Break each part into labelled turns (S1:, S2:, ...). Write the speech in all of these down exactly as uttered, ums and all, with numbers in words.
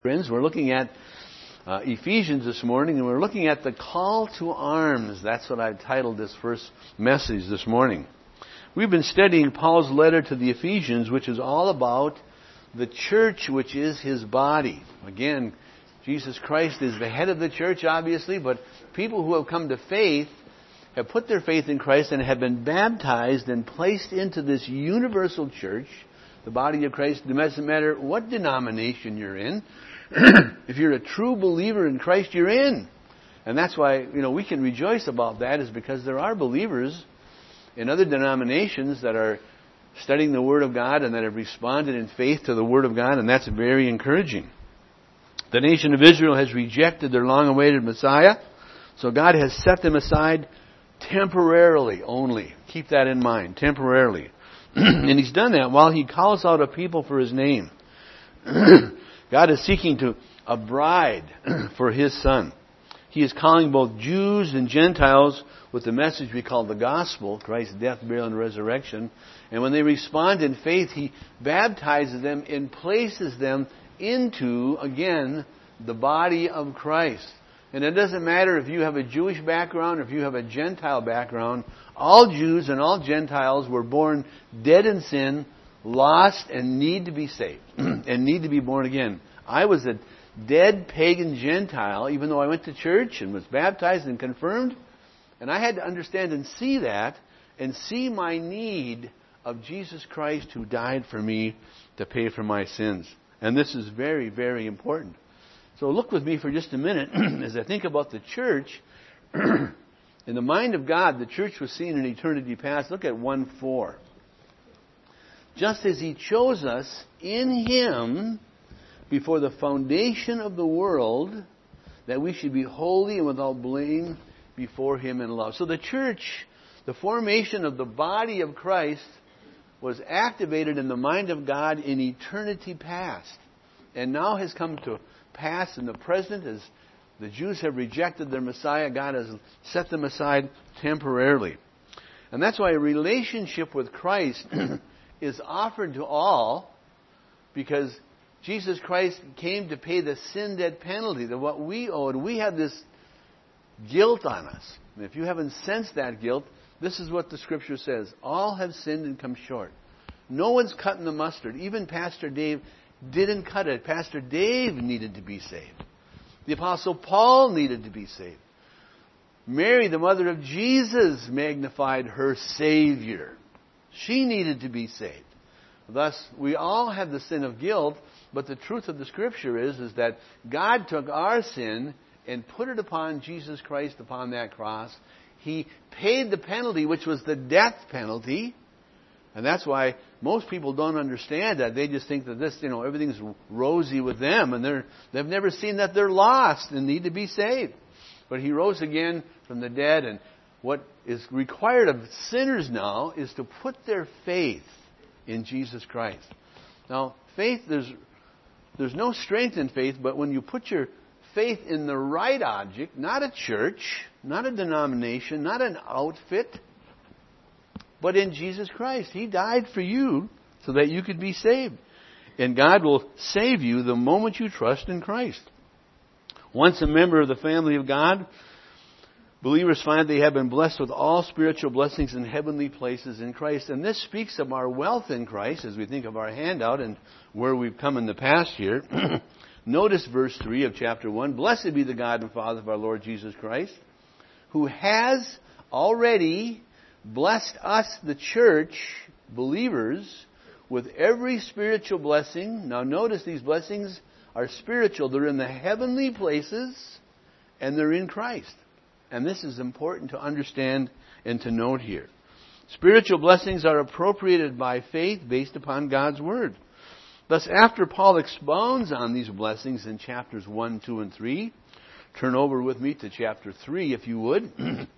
S1: Friends, we're looking at uh, Ephesians this morning, and we're looking at the call to arms. That's what I've titled this first message this morning. We've been studying Paul's letter to the Ephesians, which is all about the church, which is his body. Again, Jesus Christ is the head of the church, obviously, but people who have come to faith have put their faith in Christ and have been baptized and placed into this universal church, the body of Christ. It doesn't matter what denomination you're in. If you're a true believer in Christ, you're in. And that's why, you know, we can rejoice about that, is because there are believers in other denominations that are studying the Word of God and that have responded in faith to the Word of God, and that's very encouraging. The nation of Israel has rejected their long-awaited Messiah, so God has set them aside temporarily only. Keep that in mind, temporarily. And He's done that while He calls out a people for His name. God is seeking to a bride for His Son. He is calling both Jews and Gentiles with the message we call the gospel, Christ's death, burial, and resurrection. And when they respond in faith, He baptizes them and places them into, again, the body of Christ. And it doesn't matter if you have a Jewish background or if you have a Gentile background. All Jews and all Gentiles were born dead in sin, lost, and need to be saved and need to be born again. I was a dead pagan Gentile, even though I went to church and was baptized and confirmed. And I had to understand and see that and see my need of Jesus Christ, who died for me to pay for my sins. And this is very, very important. So look with me for just a minute as I think about the church. In the mind of God, the church was seen in eternity past. Look at one four. Just as He chose us in Him before the foundation of the world, that we should be holy and without blame before Him in love. So the church, the formation of the body of Christ, was activated in the mind of God in eternity past, and now has come to pass in the present. As the Jews have rejected their Messiah, God has set them aside temporarily. And that's why a relationship with Christ is offered to all, because Jesus Christ came to pay the sin debt penalty, that what we owed. We have this guilt on us. And if you haven't sensed that guilt, this is what the Scripture says. All have sinned and come short. No one's cutting the mustard. Even Pastor Dave didn't cut it. Pastor Dave needed to be saved. The Apostle Paul needed to be saved. Mary, the mother of Jesus, magnified her Savior. She needed to be saved. Thus, we all have the sin of guilt, but the truth of the Scripture is, is that God took our sin and put it upon Jesus Christ upon that cross. He paid the penalty, which was the death penalty. And that's why most people don't understand that. They just think that this, you know, everything's rosy with them, and they're, they've never seen that they're lost and need to be saved. But He rose again from the dead, and what is required of sinners now is to put their faith in Jesus Christ. Now, faith, there's there's no strength in faith, but when you put your faith in the right object, not a church, not a denomination, not an outfit, but in Jesus Christ. He died for you so that you could be saved. And God will save you the moment you trust in Christ. Once a member of the family of God, believers find they have been blessed with all spiritual blessings in heavenly places in Christ. And this speaks of our wealth in Christ as we think of our handout and where we've come in the past year. Notice verse three of chapter one. Blessed be the God and Father of our Lord Jesus Christ, who has already blessed us, the church, believers, with every spiritual blessing. Now notice these blessings are spiritual. They're in the heavenly places, and they're in Christ. And this is important to understand and to note here. Spiritual blessings are appropriated by faith based upon God's Word. Thus, after Paul expounds on these blessings in chapters one, two, and three, turn over with me to chapter three, if you would,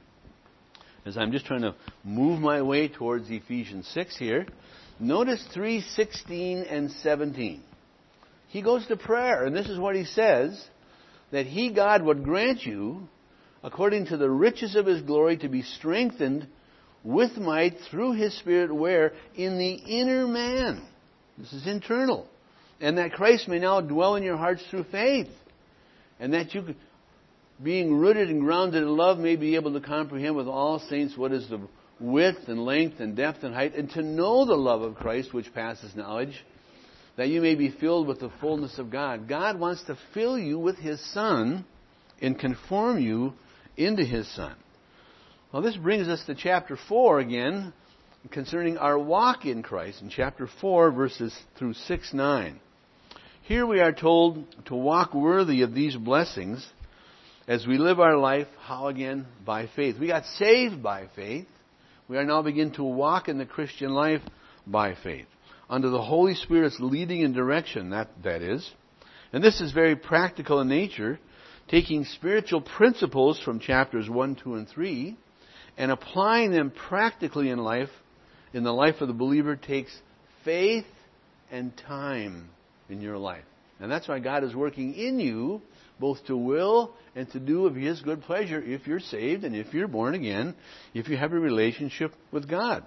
S1: as I'm just trying to move my way towards Ephesians six here. Notice three, sixteen, and seventeen. He goes to prayer, and this is what he says, that He, God, would grant you, according to the riches of His glory, to be strengthened with might through His Spirit, where? In the inner man. This is internal. And that Christ may now dwell in your hearts through faith. And that you, being rooted and grounded in love, may be able to comprehend with all saints what is the width and length and depth and height, and to know the love of Christ which passes knowledge, that you may be filled with the fullness of God. God wants to fill you with His Son and conform you into His Son. Well, this brings us to chapter four again, concerning our walk in Christ, in chapter four, verses through six, nine. Here we are told to walk worthy of these blessings as we live our life, how again? By faith. We got saved by faith. We are now begin to walk in the Christian life by faith, under the Holy Spirit's leading and direction, that, that is. And this is very practical in nature, taking spiritual principles from chapters one, two, and three, and applying them practically in life, in the life of the believer, takes faith and time in your life. And that's why God is working in you, both to will and to do of His good pleasure, if you're saved and if you're born again, if you have a relationship with God.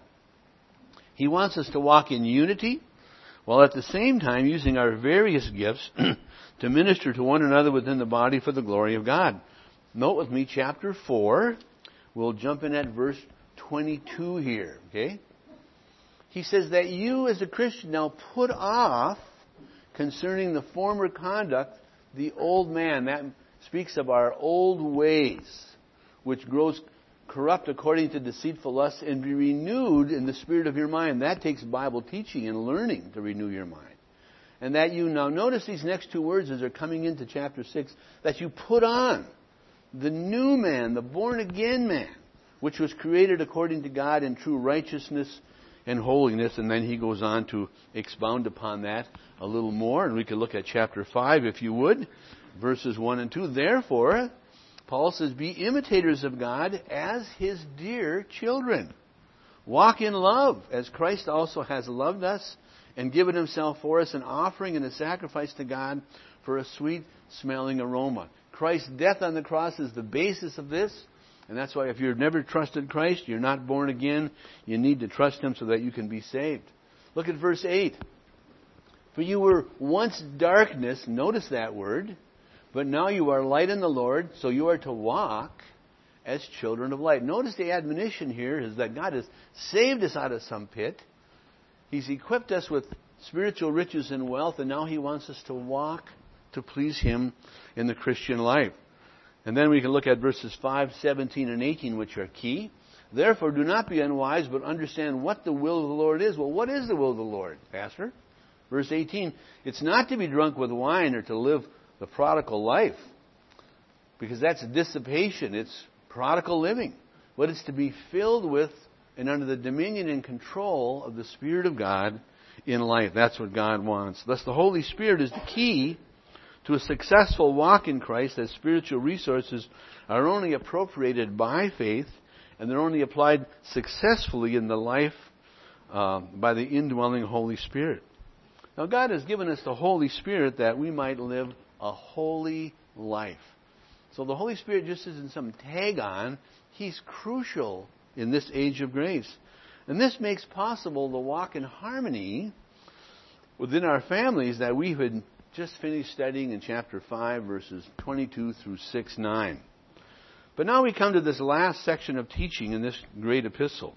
S1: He wants us to walk in unity, while at the same time using our various gifts to minister to one another within the body for the glory of God. Note with me chapter four. We'll jump in at verse twenty-two here, okay? He says that you as a Christian now put off concerning the former conduct the old man. That speaks of our old ways, which grows corrupt according to deceitful lusts, and be renewed in the spirit of your mind. That takes Bible teaching and learning to renew your mind. And that you now, notice these next two words as they're coming into chapter six, that you put on the new man, the born again man, which was created according to God in true righteousness and holiness. And then he goes on to expound upon that a little more. And we can look at chapter five, if you would, verses one and two. Therefore, Paul says, be imitators of God as His dear children. Walk in love, as Christ also has loved us and given Himself for us, an offering and a sacrifice to God for a sweet-smelling aroma. Christ's death on the cross is the basis of this. And that's why if you've never trusted Christ, you're not born again, you need to trust Him so that you can be saved. Look at verse eight. For you were once darkness, notice that word, but now you are light in the Lord, so you are to walk as children of light. Notice the admonition here is that God has saved us out of some pit. He's equipped us with spiritual riches and wealth, and now He wants us to walk to please Him in the Christian life. And then we can look at verses five, seventeen, and eighteen, which are key. Therefore, do not be unwise, but understand what the will of the Lord is. Well, what is the will of the Lord, Pastor? Verse eighteen, it's not to be drunk with wine or to live the prodigal life, because that's dissipation. It's prodigal living. But it's to be filled with and under the dominion and control of the Spirit of God in life. That's what God wants. Thus, the Holy Spirit is the key to a successful walk in Christ, as spiritual resources are only appropriated by faith, and they're only applied successfully in the life uh, by the indwelling Holy Spirit. Now, God has given us the Holy Spirit that we might live a holy life. So the Holy Spirit just isn't some tag on. He's crucial in this age of grace. And this makes possible the walk in harmony within our families that we had just finished studying in chapter five, verses twenty-two through six, nine. But now we come to this last section of teaching in this great epistle.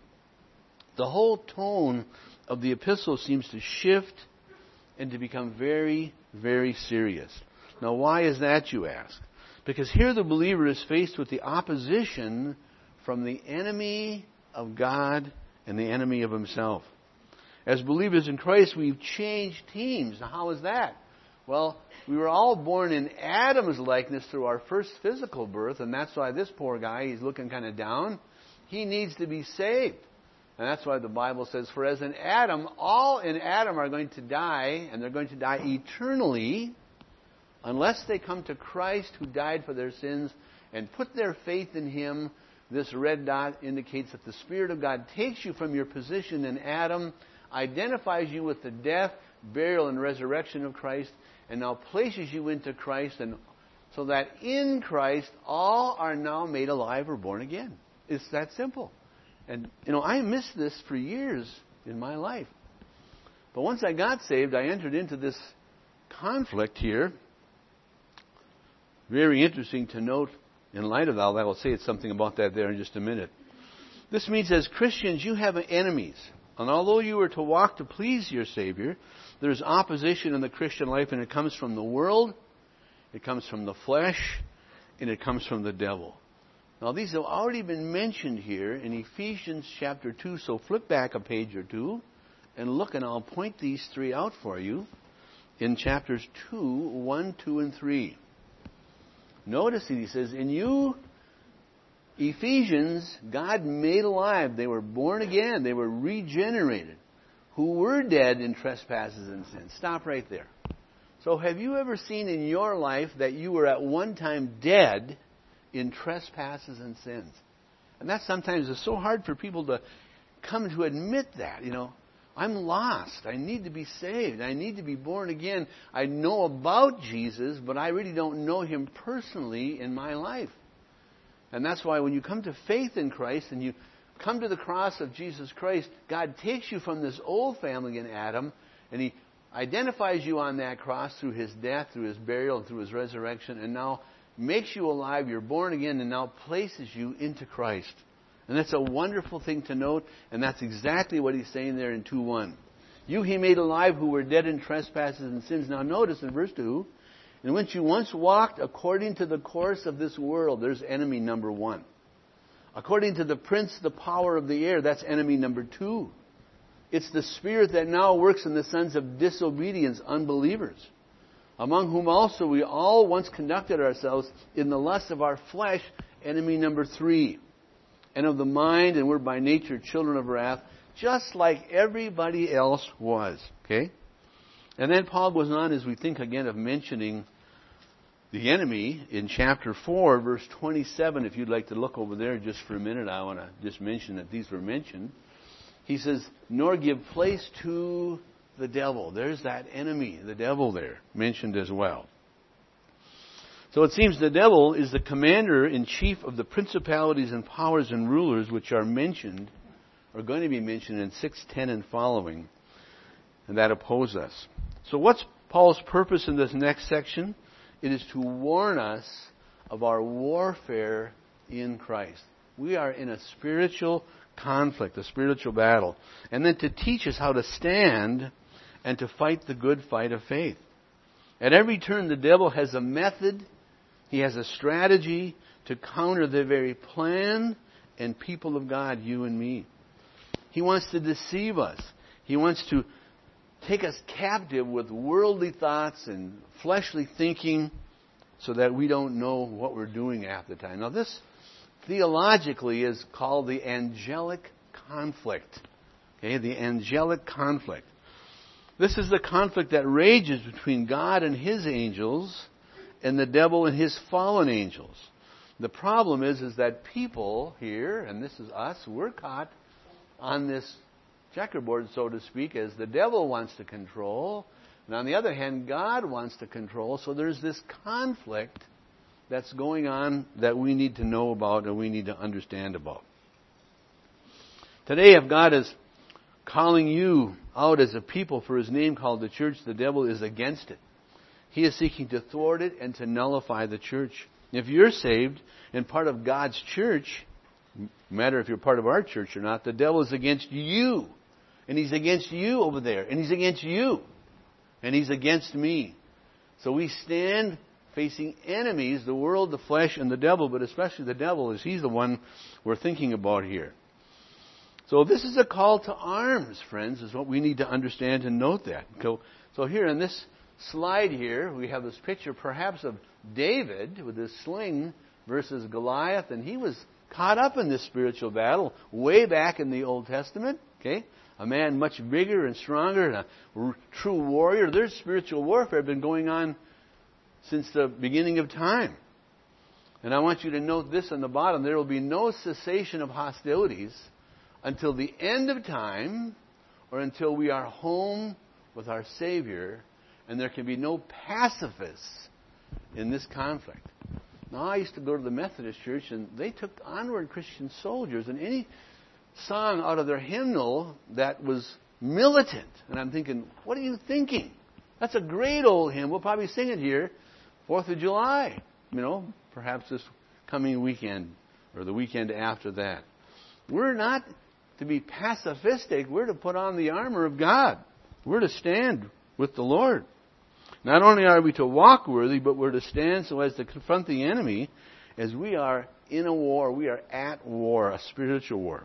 S1: The whole tone of the epistle seems to shift and to become very, very serious. Now, why is that, you ask? Because here the believer is faced with the opposition from the enemy of God and the enemy of himself. As believers in Christ, we've changed teams. Now, how is that? Well, we were all born in Adam's likeness through our first physical birth, and that's why this poor guy, he's looking kind of down. He needs to be saved. And that's why the Bible says, for as in Adam, all in Adam are going to die, and they're going to die eternally, unless they come to Christ who died for their sins and put their faith in Him. This red dot indicates that the Spirit of God takes you from your position in Adam, identifies you with the death, burial, and resurrection of Christ, and now places you into Christ, and so that in Christ all are now made alive or born again. It's that simple. And, you know, I missed this for years in my life. But once I got saved, I entered into this conflict here, very interesting to note in light of that. I will say something about that there in just a minute. This means as Christians, you have enemies. And although you are to walk to please your Savior, there's opposition in the Christian life, and it comes from the world, it comes from the flesh, and it comes from the devil. Now, these have already been mentioned here in Ephesians chapter two, so flip back a page or two and look, and I'll point these three out for you in chapters two, one, two, and three. Notice that he says, in you, Ephesians, God made alive. They were born again. They were regenerated, who were dead in trespasses and sins. Stop right there. So have you ever seen in your life that you were at one time dead in trespasses and sins? And that sometimes is so hard for people to come to admit that. You know, I'm lost. I need to be saved. I need to be born again. I know about Jesus, but I really don't know Him personally in my life. And that's why when you come to faith in Christ and you come to the cross of Jesus Christ, God takes you from this old family in Adam, and He identifies you on that cross through His death, through His burial, and through His resurrection, and now makes you alive. You're born again, and now places you into Christ. And that's a wonderful thing to note, and that's exactly what He's saying there in two one. You He made alive who were dead in trespasses and sins. Now notice in verse two, in which you once walked according to the course of this world. There's enemy number one. According to the prince, the power of the air. That's enemy number two. It's the spirit that now works in the sons of disobedience, unbelievers, among whom also we all once conducted ourselves in the lust of our flesh, enemy number three, and of the mind, and we're by nature children of wrath, just like everybody else was. Okay? And then Paul goes on, as we think again of mentioning the enemy in chapter four, verse twenty-seven. If you'd like to look over there just for a minute, I want to just mention that these were mentioned. He says, nor give place to the devil. There's that enemy, the devil there, mentioned as well. So it seems the devil is the commander-in-chief of the principalities and powers and rulers which are mentioned, are going to be mentioned in six ten and following, and that oppose us. So what's Paul's purpose in this next section? It is to warn us of our warfare in Christ. We are in a spiritual conflict, a spiritual battle. And then to teach us how to stand and to fight the good fight of faith. At every turn, the devil has a method, he has a strategy to counter the very plan and people of God, you and me. He wants to deceive us. He wants to take us captive with worldly thoughts and fleshly thinking so that we don't know what we're doing half the time. Now this theologically is called the angelic conflict. Okay, the angelic conflict. This is the conflict that rages between God and His angels and the devil and his fallen angels. The problem is, is that people here, and this is us, we're caught on this checkerboard, so to speak, as the devil wants to control, and on the other hand, God wants to control. So there's this conflict that's going on that we need to know about and we need to understand about. Today, if God is calling you out as a people for His name called the church, the devil is against it. He is seeking to thwart it and to nullify the church. If you're saved and part of God's church, no matter if you're part of our church or not, the devil is against you. And he's against you over there. And he's against you. And he's against me. So we stand facing enemies, the world, the flesh, and the devil, but especially the devil, as he's the one we're thinking about here. So this is a call to arms, friends, is what we need to understand and note that. So, so here in this slide here, we have this picture perhaps of David with his sling versus Goliath, and he was caught up in this spiritual battle way back in the Old Testament. Okay, a man much bigger and stronger and a r- true warrior. There's spiritual warfare been going on since the beginning of time. And I want you to note this on the bottom. There will be no cessation of hostilities until the end of time or until we are home with our Savior, and there can be no pacifists in this conflict. Now, I used to go to the Methodist church, and they took onward Christian soldiers, and any song out of their hymnal that was militant. And I'm thinking, what are you thinking? That's a great old hymn. We'll probably sing it here, fourth of July, you know, perhaps this coming weekend or the weekend after that. We're not to be pacifistic. We're to put on the armor of God. We're to stand with the Lord. Not only are we to walk worthy, but we're to stand so as to confront the enemy as we are in a war. We are at war, a spiritual war.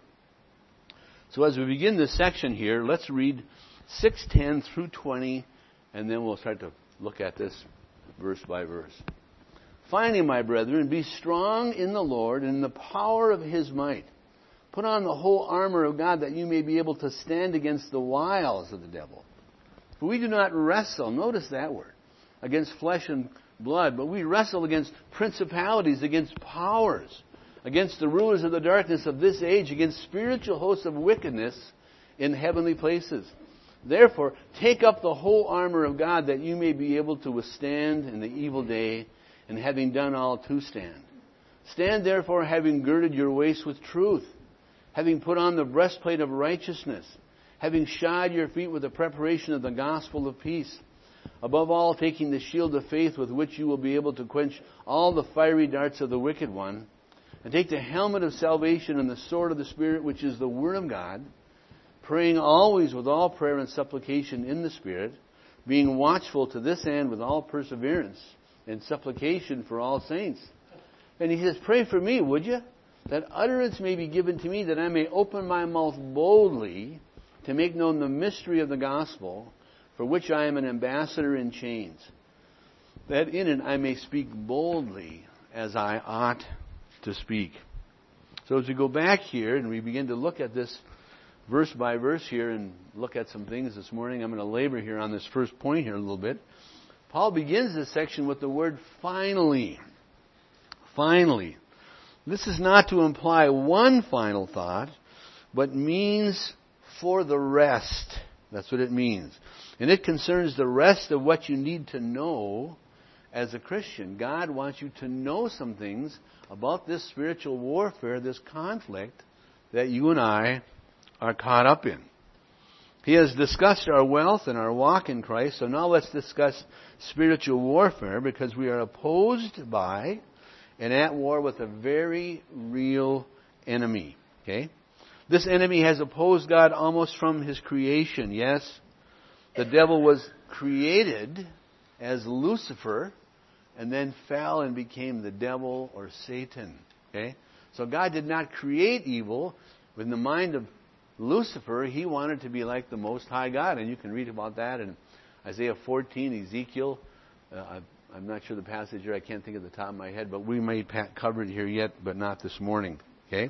S1: So as we begin this section here, let's read six ten through twenty, and then we'll start to look at this verse by verse. Finally, my brethren, be strong in the Lord and in the power of His might. Put on the whole armor of God that you may be able to stand against the wiles of the devil. For we do not wrestle, notice that word, against flesh and blood, but we wrestle against principalities, against powers, against the rulers of the darkness of this age, against spiritual hosts of wickedness in heavenly places. Therefore, take up the whole armor of God that you may be able to withstand in the evil day, and having done all to stand. Stand therefore, having girded your waist with truth, having put on the breastplate of righteousness, having shod your feet with the preparation of the gospel of peace. Above all, taking the shield of faith with which you will be able to quench all the fiery darts of the wicked one, and take the helmet of salvation and the sword of the Spirit, which is the Word of God, praying always with all prayer and supplication in the Spirit, being watchful to this end with all perseverance and supplication for all saints. And he says, pray for me, would you? That utterance may be given to me, that I may open my mouth boldly to make known the mystery of the gospel, for which I am an ambassador in chains, that in it I may speak boldly as I ought to speak. So as we go back here and we begin to look at this verse by verse here and look at some things this morning, I'm going to labor here on this first point here a little bit. Paul begins this section with the word finally. Finally. This is not to imply one final thought, but means for the rest. That's what it means. And it concerns the rest of what you need to know as a Christian. God wants you to know some things about this spiritual warfare, this conflict that you and I are caught up in. He has discussed our wealth and our walk in Christ, so now let's discuss spiritual warfare, because we are opposed by and at war with a very real enemy. Okay? This enemy has opposed God almost from his creation. Yes, the devil was created as Lucifer and then fell and became the devil or Satan. Okay? So God did not create evil. In the mind of Lucifer, he wanted to be like the Most High God. And you can read about that in Isaiah fourteen, Ezekiel. Uh, I'm not sure the passage here. I can't think of the top of my head. But we may cover it here yet, but not this morning. Okay?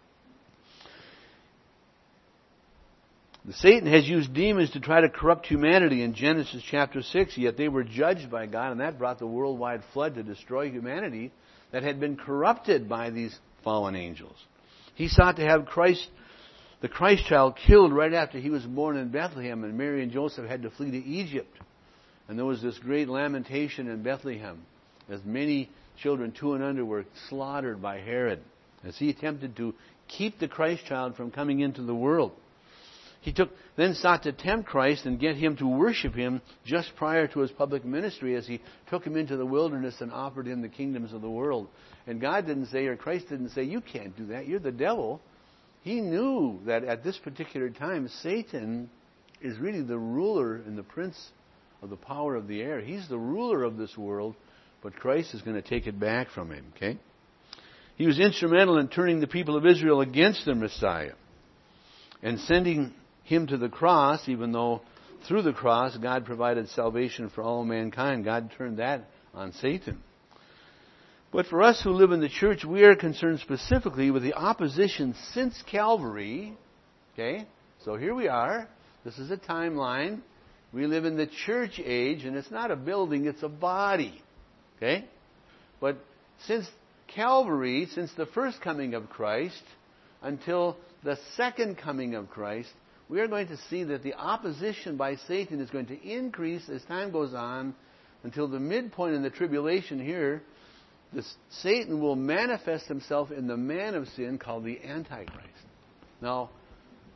S1: The Satan has used demons to try to corrupt humanity in Genesis chapter six, yet they were judged by God, and that brought the worldwide flood to destroy humanity that had been corrupted by these fallen angels. He sought to have Christ, the Christ child, killed right after he was born in Bethlehem, and Mary and Joseph had to flee to Egypt. And there was this great lamentation in Bethlehem as many children, two and under, were slaughtered by Herod as he attempted to keep the Christ child from coming into the world. He took, then sought to tempt Christ and get him to worship him just prior to his public ministry, as he took him into the wilderness and offered him the kingdoms of the world. And God didn't say, or Christ didn't say, you can't do that, you're the devil. He knew that at this particular time, Satan is really the ruler and the prince of the power of the air. He's the ruler of this world, but Christ is going to take it back from him. Okay? He was instrumental in turning the people of Israel against the Messiah and sending him to the cross, even though through the cross God provided salvation for all mankind. God turned that on Satan. But for us who live in the church, we are concerned specifically with the opposition since Calvary. Okay? So here we are. This is a timeline. We live in the church age, and it's not a building, it's a body. Okay? But since Calvary, since the first coming of Christ, until the second coming of Christ, we are going to see that the opposition by Satan is going to increase as time goes on until the midpoint in the tribulation here. This Satan will manifest himself in the man of sin called the Antichrist. Now,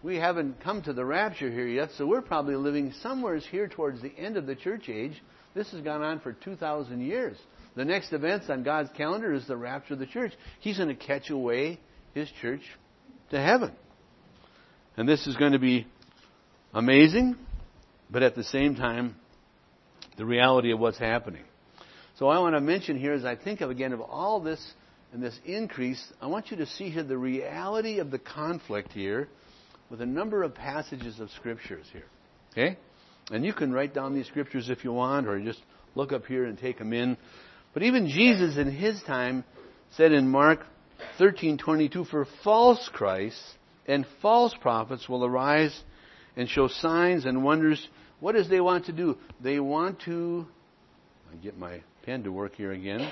S1: we haven't come to the rapture here yet, so we're probably living somewhere here towards the end of the church age. This has gone on for two thousand years. The next events on God's calendar is the rapture of the church. He's going to catch away His church to heaven. And this is going to be amazing, but at the same time, the reality of what's happening. So I want to mention here, as I think of again of all this and this increase, I want you to see here the reality of the conflict here with a number of passages of scriptures here. Okay? And you can write down these scriptures if you want, or just look up here and take them in. But even Jesus in His time said in Mark thirteen twenty-two, "For false Christs and false prophets will arise and show signs and wonders." What does they want to do? They want to... I get my pen to work here again.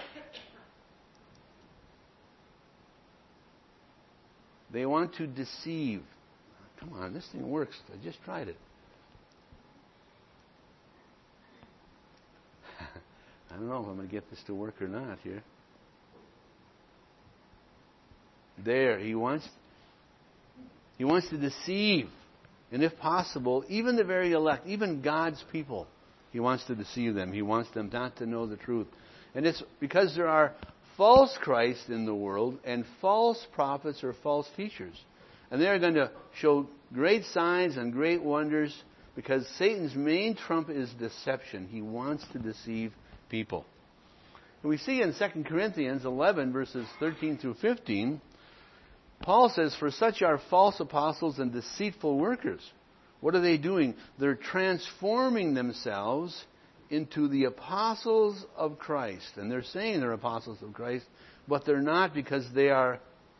S1: They want to deceive. Come on, this thing works. I just tried it. I don't know if I'm going to get this to work or not here. There, he wants, he wants to deceive. And if possible, even the very elect, even God's people, He wants to deceive them. He wants them not to know the truth. And it's because there are false Christs in the world and false prophets or false teachers. And they're going to show great signs and great wonders because Satan's main trump is deception. He wants to deceive people. And we see in Second Corinthians eleven, verses thirteen through fifteen, Paul says, "For such are false apostles and deceitful workers." What are they doing? They're transforming themselves into the apostles of Christ. And they're saying they're apostles of Christ, but they're not, because they are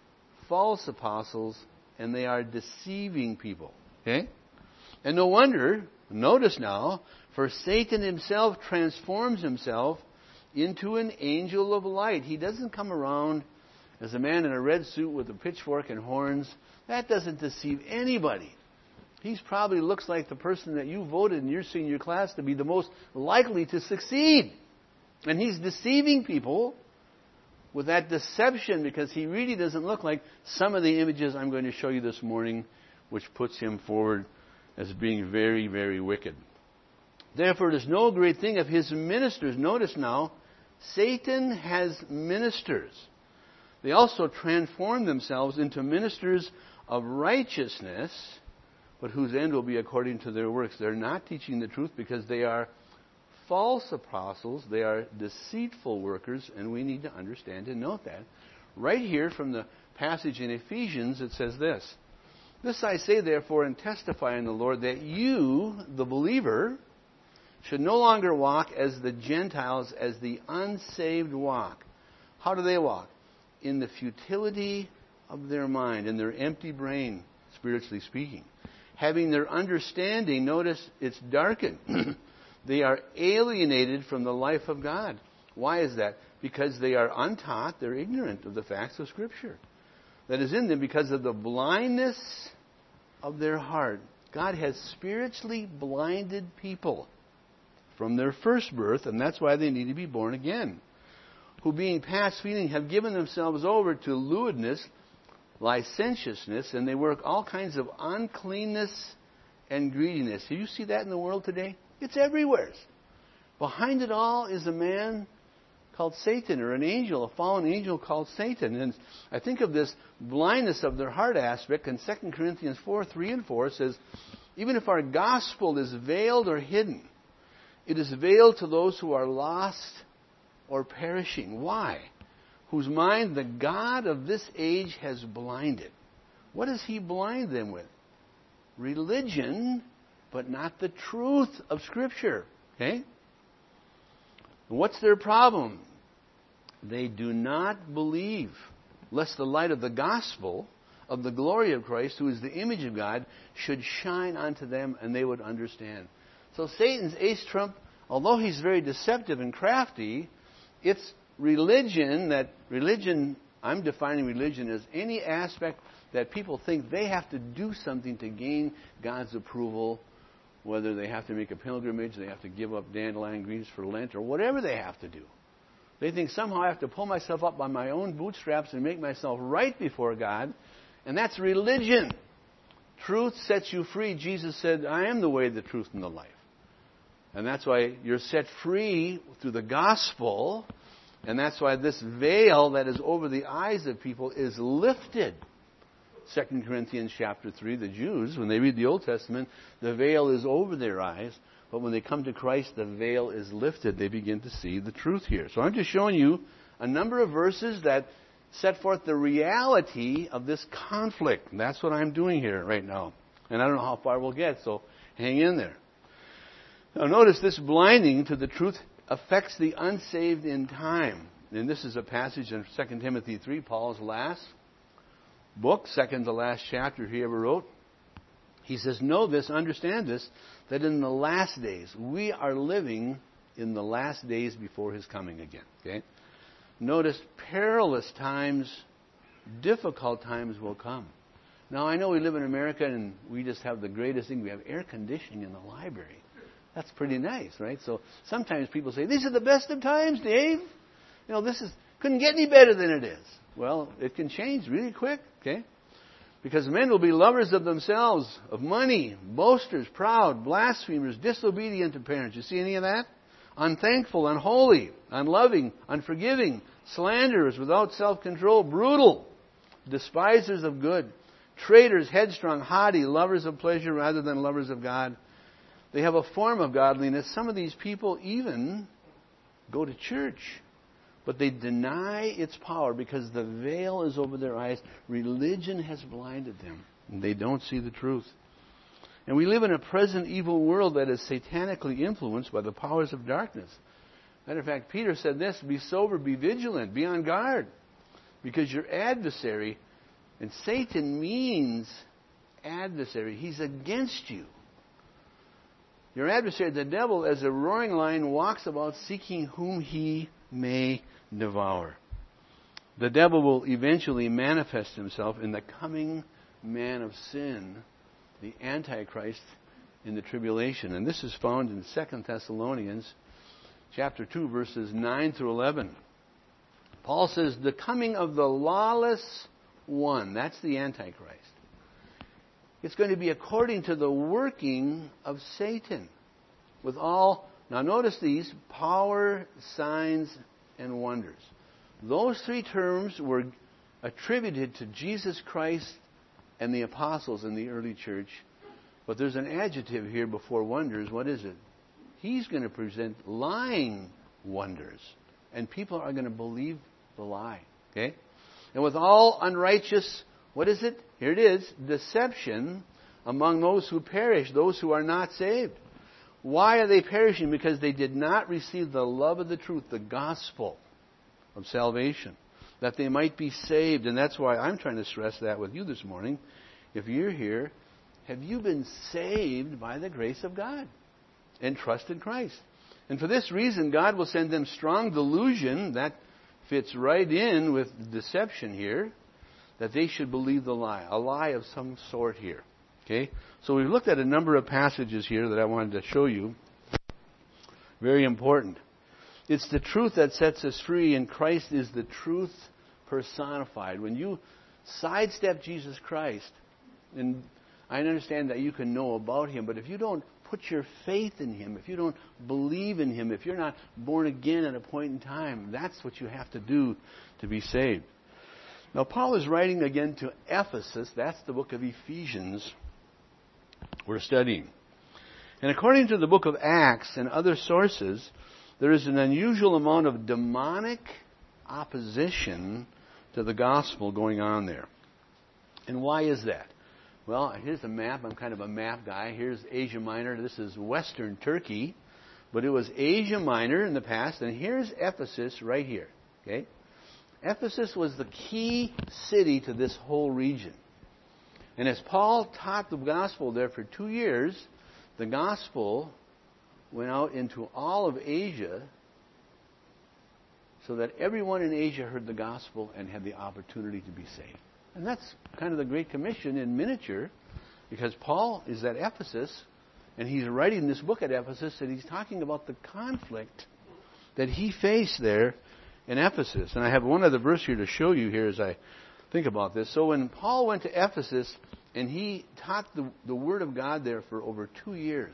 S1: false apostles and they are deceiving people. Okay? And no wonder, notice now, for Satan himself transforms himself into an angel of light. He doesn't come around as a man in a red suit with a pitchfork and horns. That doesn't deceive anybody. He probably looks like the person that you voted in your senior class to be the most likely to succeed. And he's deceiving people with that deception because he really doesn't look like some of the images I'm going to show you this morning, which puts him forward as being very, very wicked. Therefore, it is no great thing if his ministers, notice now, Satan has ministers. They also transform themselves into ministers of righteousness, but whose end will be according to their works. They're not teaching the truth because they are false apostles. They are deceitful workers, and we need to understand and note that. Right here from the passage in Ephesians, it says this: "This I say, therefore, and testify in the Lord, that you, the believer, should no longer walk as the Gentiles, as the unsaved walk." How do they walk? In the futility of their mind, in their empty brain, spiritually speaking. Having their understanding, notice it's darkened. They are alienated from the life of God. Why is that? Because they are untaught, they're ignorant of the facts of Scripture that is in them because of the blindness of their heart. God has spiritually blinded people from their first birth, and that's why they need to be born again. Who, being past feeling, have given themselves over to lewdness, licentiousness, and they work all kinds of uncleanness and greediness. Do you see that in the world today? It's everywhere. Behind it all is a man called Satan, or an angel, a fallen angel called Satan. And I think of this blindness of their heart aspect, and Second Corinthians four, three and four says, "Even if our gospel is veiled or hidden, it is veiled to those who are lost or perishing." Why? "Whose mind the God of this age has blinded." What does He blind them with? Religion, but not the truth of Scripture. Okay? What's their problem? They do not believe, lest the light of the gospel of the glory of Christ, who is the image of God, should shine unto them, and they would understand. So Satan's ace trump, although he's very deceptive and crafty, it's religion, that religion, I'm defining religion as any aspect that people think they have to do something to gain God's approval, whether they have to make a pilgrimage, they have to give up dandelion greens for Lent, or whatever they have to do. They think somehow I have to pull myself up by my own bootstraps and make myself right before God, and that's religion. Truth sets you free. Jesus said, I am the way, the truth, and the life. And that's why you're set free through the gospel. And that's why this veil that is over the eyes of people is lifted. Second Corinthians chapter three, the Jews, when they read the Old Testament, the veil is over their eyes. But when they come to Christ, the veil is lifted. They begin to see the truth here. So I'm just showing you a number of verses that set forth the reality of this conflict. And that's what I'm doing here right now. And I don't know how far we'll get, so hang in there. Now notice this blinding to the truth affects the unsaved in time. And this is a passage in Second Timothy three, Paul's last book, second to last chapter he ever wrote. He says, know this, understand this, that in the last days, we are living in the last days before His coming again. Okay? Notice, perilous times, difficult times will come. Now, I know we live in America and we just have the greatest thing. We have air conditioning in the library. That's pretty nice, right? So sometimes people say, these are the best of times, Dave. You know, this is couldn't get any better than it is. Well, it can change really quick, okay? Because men will be lovers of themselves, of money, boasters, proud, blasphemers, disobedient to parents. You see any of that? Unthankful, unholy, unloving, unforgiving, slanderers, without self-control, brutal, despisers of good, traitors, headstrong, haughty, lovers of pleasure rather than lovers of God. They have a form of godliness. Some of these people even go to church, but they deny its power because the veil is over their eyes. Religion has blinded them, and they don't see the truth. And we live in a present evil world that is satanically influenced by the powers of darkness. Matter of fact, Peter said this, be sober, be vigilant, be on guard, because your adversary, and Satan means adversary, he's against you. Your adversary, the devil, as a roaring lion, walks about seeking whom he may devour. The devil will eventually manifest himself in the coming man of sin, the Antichrist, in the tribulation. And this is found in Second Thessalonians chapter two, verses nine through eleven. Paul says, the coming of the lawless one, that's the Antichrist. It's going to be according to the working of Satan. With all, now notice these, power, signs, and wonders. Those three terms were attributed to Jesus Christ and the apostles in the early church. But there's an adjective here before wonders. What is it? He's going to present lying wonders. And people are going to believe the lie. Okay? And with all unrighteous, what is it? Here it is, deception among those who perish, those who are not saved. Why are they perishing? Because they did not receive the love of the truth, the gospel of salvation, that they might be saved. And that's why I'm trying to stress that with you this morning. If you're here, have you been saved by the grace of God and trusted Christ? And for this reason, God will send them strong delusion, that fits right in with deception here, that they should believe the lie, a lie of some sort here. Okay? So we've looked at a number of passages here that I wanted to show you. Very important. It's the truth that sets us free, and Christ is the truth personified. When you sidestep Jesus Christ, and I understand that you can know about Him, but if you don't put your faith in Him, if you don't believe in Him, if you're not born again at a point in time, that's what you have to do to be saved. Now, Paul is writing again to Ephesus. That's the book of Ephesians we're studying. And according to the book of Acts and other sources, there is an unusual amount of demonic opposition to the gospel going on there. And why is that? Well, here's a map. I'm kind of a map guy. Here's Asia Minor. This is Western Turkey. But it was Asia Minor in the past. And here's Ephesus right here. Okay? Ephesus was the key city to this whole region. And as Paul taught the gospel there for two years, the gospel went out into all of Asia so that everyone in Asia heard the gospel and had the opportunity to be saved. And that's kind of the Great Commission in miniature, because Paul is at Ephesus, and he's writing this book at Ephesus, and he's talking about the conflict that he faced there in Ephesus. And I have one other verse here to show you here as I think about this. So when Paul went to Ephesus, And he taught the, the Word of God there for over two years.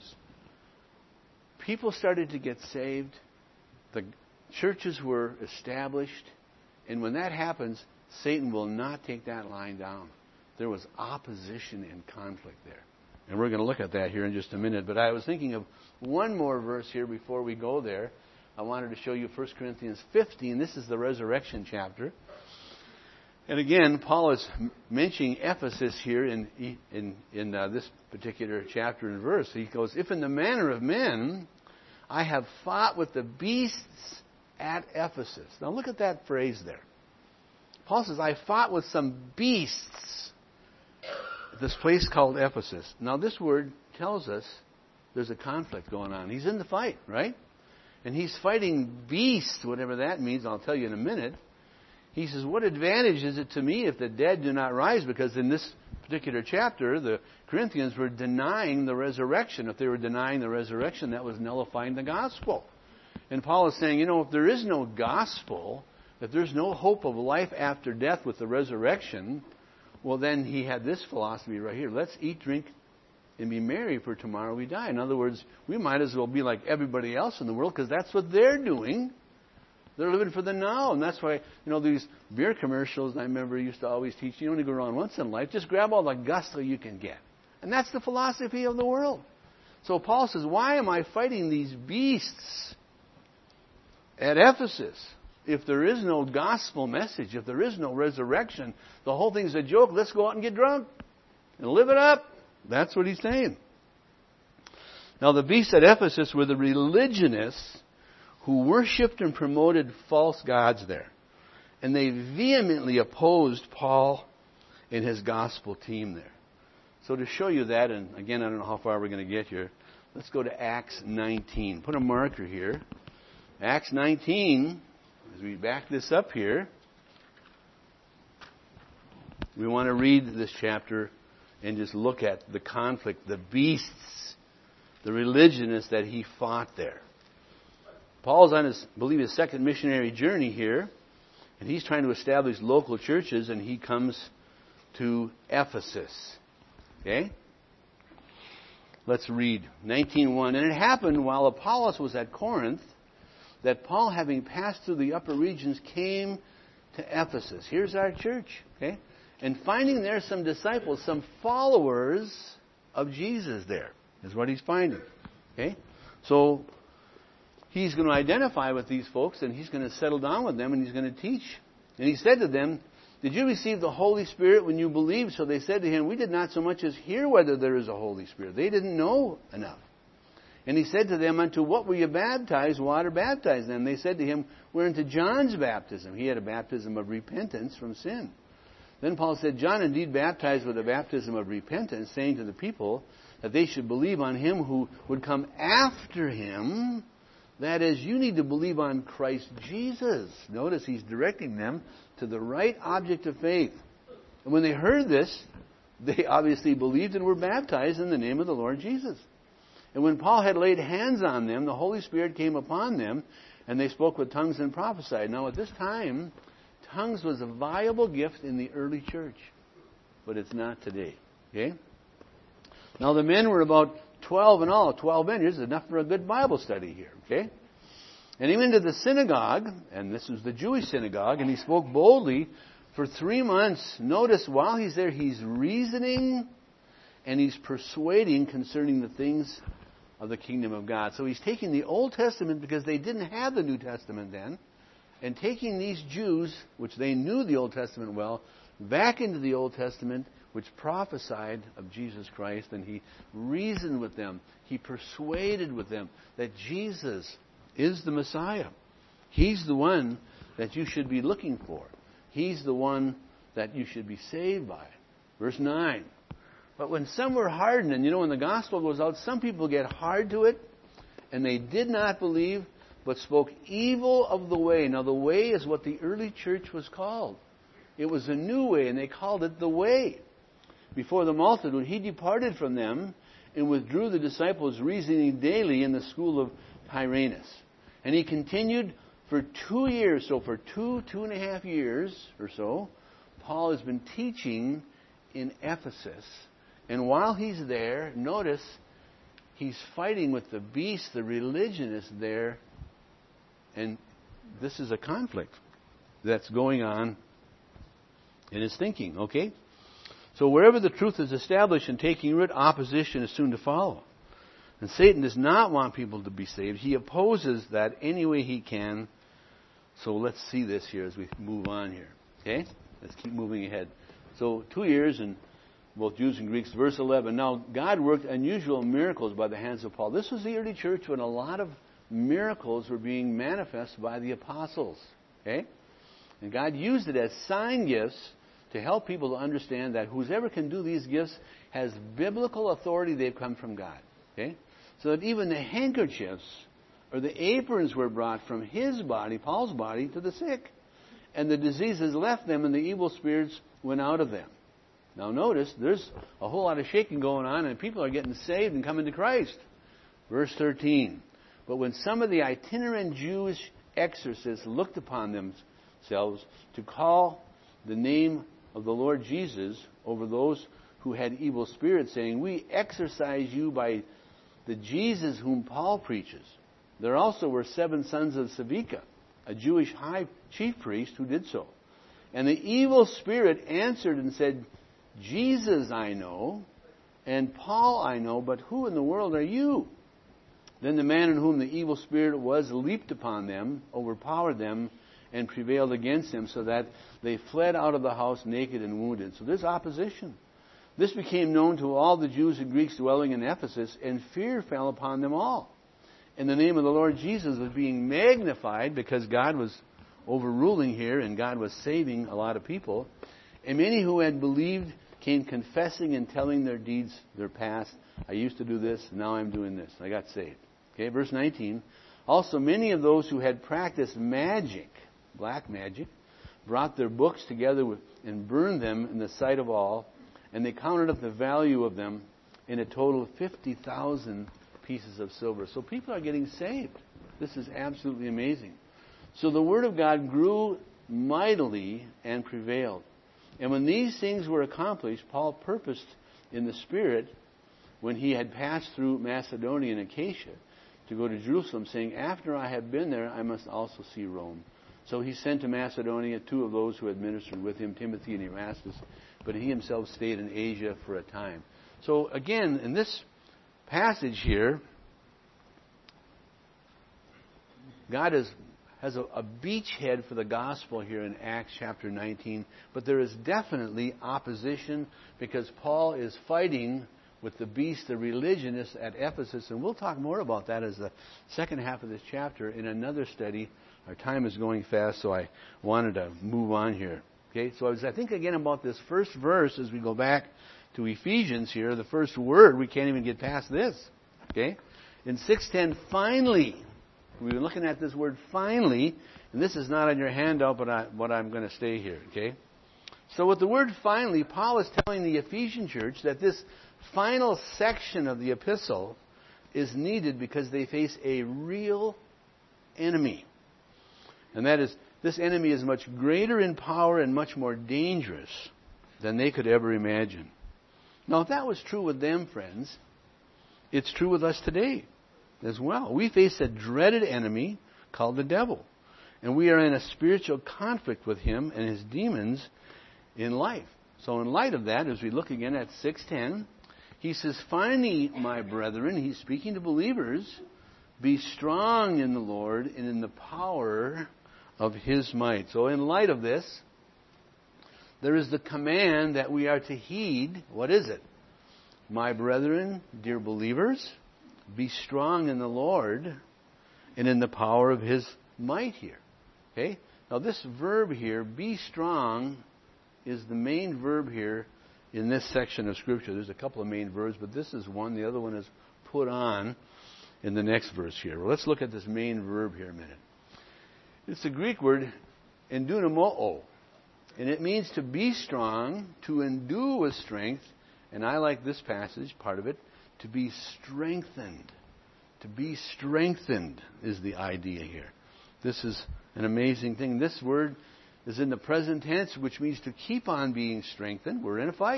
S1: People started to get saved. The churches were established. And when that happens, Satan will not take that line down. There was opposition and conflict there. And we're going to look at that here in just a minute. But I was thinking of one more verse here before we go there. I wanted to show you First Corinthians fifteen. This is the resurrection chapter. And again, Paul is mentioning Ephesus here in in in uh, this particular chapter and verse. He goes, "If in the manner of men I have fought with the beasts at Ephesus." Now look at that phrase there. Paul says, "I fought with some beasts at this place called Ephesus." Now this word tells us there's a conflict going on. He's in the fight, right? And he's fighting beasts, whatever that means. I'll tell you in a minute. He says, "What advantage is it to me if the dead do not rise?" Because in this particular chapter, the Corinthians were denying the resurrection. If they were denying the resurrection, that was nullifying the gospel. And Paul is saying, you know, if there is no gospel, if there's no hope of life after death with the resurrection, well, then he had this philosophy right here. Let's eat, drink, and be merry, for tomorrow we die. In other words, we might as well be like everybody else in the world, because that's what they're doing. They're living for the now. And that's why, you know, these beer commercials, I remember used to always teach, you only go around once in life. Just grab all the gusto you can get. And that's the philosophy of the world. So Paul says, why am I fighting these beasts at Ephesus? If there is no gospel message, if there is no resurrection, the whole thing's a joke. Let's go out and get drunk and live it up. That's what he's saying. Now, the beasts at Ephesus were the religionists who worshipped and promoted false gods there. And they vehemently opposed Paul and his gospel team there. So to show you that, and again, I don't know how far we're going to get here, let's go to Acts nineteen. Put a marker here. Acts nineteen, as we back this up here, we want to read this chapter and just look at the conflict, the beasts, the religionists that he fought there. Paul's on his, I believe, his second missionary journey here, and he's trying to establish local churches, and he comes to Ephesus. Okay? Let's read nineteen one. "And it happened while Apollos was at Corinth that Paul, having passed through the upper regions, came to Ephesus." Here's our church. Okay? "And finding there some disciples, some followers of Jesus there," is what he's finding. Okay? So he's going to identify with these folks, and he's going to settle down with them, and he's going to teach. And he said to them, "Did you receive the Holy Spirit when you believed?" So they said to him, "We did not so much as hear whether there is a Holy Spirit." They didn't know enough. And he said to them, "Unto what were you baptized? Water baptized them." They said to him, "We're into John's baptism." He had a baptism of repentance from sin. Then Paul said, "John indeed baptized with a baptism of repentance, saying to the people that they should believe on him who would come after him. That is, you need to believe on Christ Jesus." Notice he's directing them to the right object of faith. And when they heard this, they obviously believed and were baptized in the name of the Lord Jesus. And when Paul had laid hands on them, the Holy Spirit came upon them, and they spoke with tongues and prophesied. Now at this time, tongues was a viable gift in the early church, but it's not today. Okay? Now the men were about twelve in all. Twelve men. Here's enough for a good Bible study here. Okay? And he went into the synagogue, and this was the Jewish synagogue, and he spoke boldly for three months. Notice while he's there, he's reasoning and he's persuading concerning the things of the kingdom of God. So he's taking the Old Testament, because they didn't have the New Testament then, and taking these Jews, which they knew the Old Testament well, back into the Old Testament, which prophesied of Jesus Christ, and he reasoned with them. He persuaded with them that Jesus is the Messiah. He's the one that you should be looking for. He's the one that you should be saved by. Verse nine. "But when some were hardened," and you know when the gospel goes out, some people get hard to it, and they did not believe, but spoke evil of the way. Now the way is what the early church was called. It was a new way, and they called it the way. "Before the multitude, he departed from them and withdrew the disciples, reasoning daily in the school of Tyrannus. And he continued for two years. So for two, two and a half years or so, Paul has been teaching in Ephesus. And while he's there, notice he's fighting with the beast. The religion is there. And this is a conflict that's going on in his thinking, okay? So wherever the truth is established and taking root, opposition is soon to follow. And Satan does not want people to be saved. He opposes that any way he can. So let's see this here as we move on here. Okay? Let's keep moving ahead. So two years and both Jews and Greeks. Verse eleven. Now God worked unusual miracles by the hands of Paul. This was the early church when a lot of miracles were being manifested by the apostles. Okay? And God used it as sign gifts to help people to understand that whoever can do these gifts has biblical authority. They've come from God. Okay? So that even the handkerchiefs or the aprons were brought from his body, Paul's body, to the sick. And the diseases left them and the evil spirits went out of them. Now notice, there's a whole lot of shaking going on and people are getting saved and coming to Christ. Verse thirteen. But when some of the itinerant Jewish exorcists looked upon themselves to call the name of the Lord Jesus over those who had evil spirits, saying, we exorcise you by the Jesus whom Paul preaches. There also were seven sons of Scevicus, a Jewish high chief priest, who did so. And the evil spirit answered and said, Jesus I know, and Paul I know, but who in the world are you? Then the man in whom the evil spirit was leaped upon them, overpowered them, and prevailed against them, so that they fled out of the house naked and wounded. So there's opposition. This became known to all the Jews and Greeks dwelling in Ephesus, and fear fell upon them all. And the name of the Lord Jesus was being magnified because God was overruling here and God was saving a lot of people. And many who had believed came confessing and telling their deeds, their past. I used to do this, now I'm doing this. I got saved. Okay, verse nineteen. Also many of those who had practiced magic, black magic, brought their books together with, and burned them in the sight of all. And they counted up the value of them in a total of fifty thousand pieces of silver. So people are getting saved. This is absolutely amazing. So the Word of God grew mightily and prevailed. And when these things were accomplished, Paul purposed in the Spirit, when he had passed through Macedonia and Achaia, to go to Jerusalem, saying, after I have been there, I must also see Rome. So he sent to Macedonia two of those who had ministered with him, Timothy and Erastus, but he himself stayed in Asia for a time. So again, in this passage here, God is, has a, a beachhead for the gospel here in Acts chapter nineteen, but there is definitely opposition because Paul is fighting with the beast, the religionists at Ephesus, and we'll talk more about that as the second half of this chapter in another study. Our time is going fast, so I wanted to move on here. Okay, so as I think again about this first verse as we go back to Ephesians here, the first word, we can't even get past this. Okay? In six ten, finally, we've been looking at this word finally, and this is not on your handout, but I, what I'm going to stay here. Okay? So with the word finally, Paul is telling the Ephesian church that this final section of the epistle is needed because they face a real enemy. And that is, this enemy is much greater in power and much more dangerous than they could ever imagine. Now, if that was true with them, friends, it's true with us today as well. We face a dreaded enemy called the devil. And we are in a spiritual conflict with him and his demons in life. So in light of that, as we look again at six ten, he says, finally, my brethren, he's speaking to believers, be strong in the Lord and in the power of his might. So in light of this, there is the command that we are to heed. What is it? My brethren, dear believers, be strong in the Lord and in the power of his might here. Okay? Now this verb here, be strong, is the main verb here in this section of Scripture. There's a couple of main verbs, but this is one. The other one is put on in the next verse here. Well, let's look at this main verb here a minute. It's the Greek word endunamoo, and it means to be strong, to endue with strength, and I like this passage, part of it, to be strengthened. To be strengthened is the idea here. This is an amazing thing. This word is in the present tense, which means to keep on being strengthened. We're in a fight.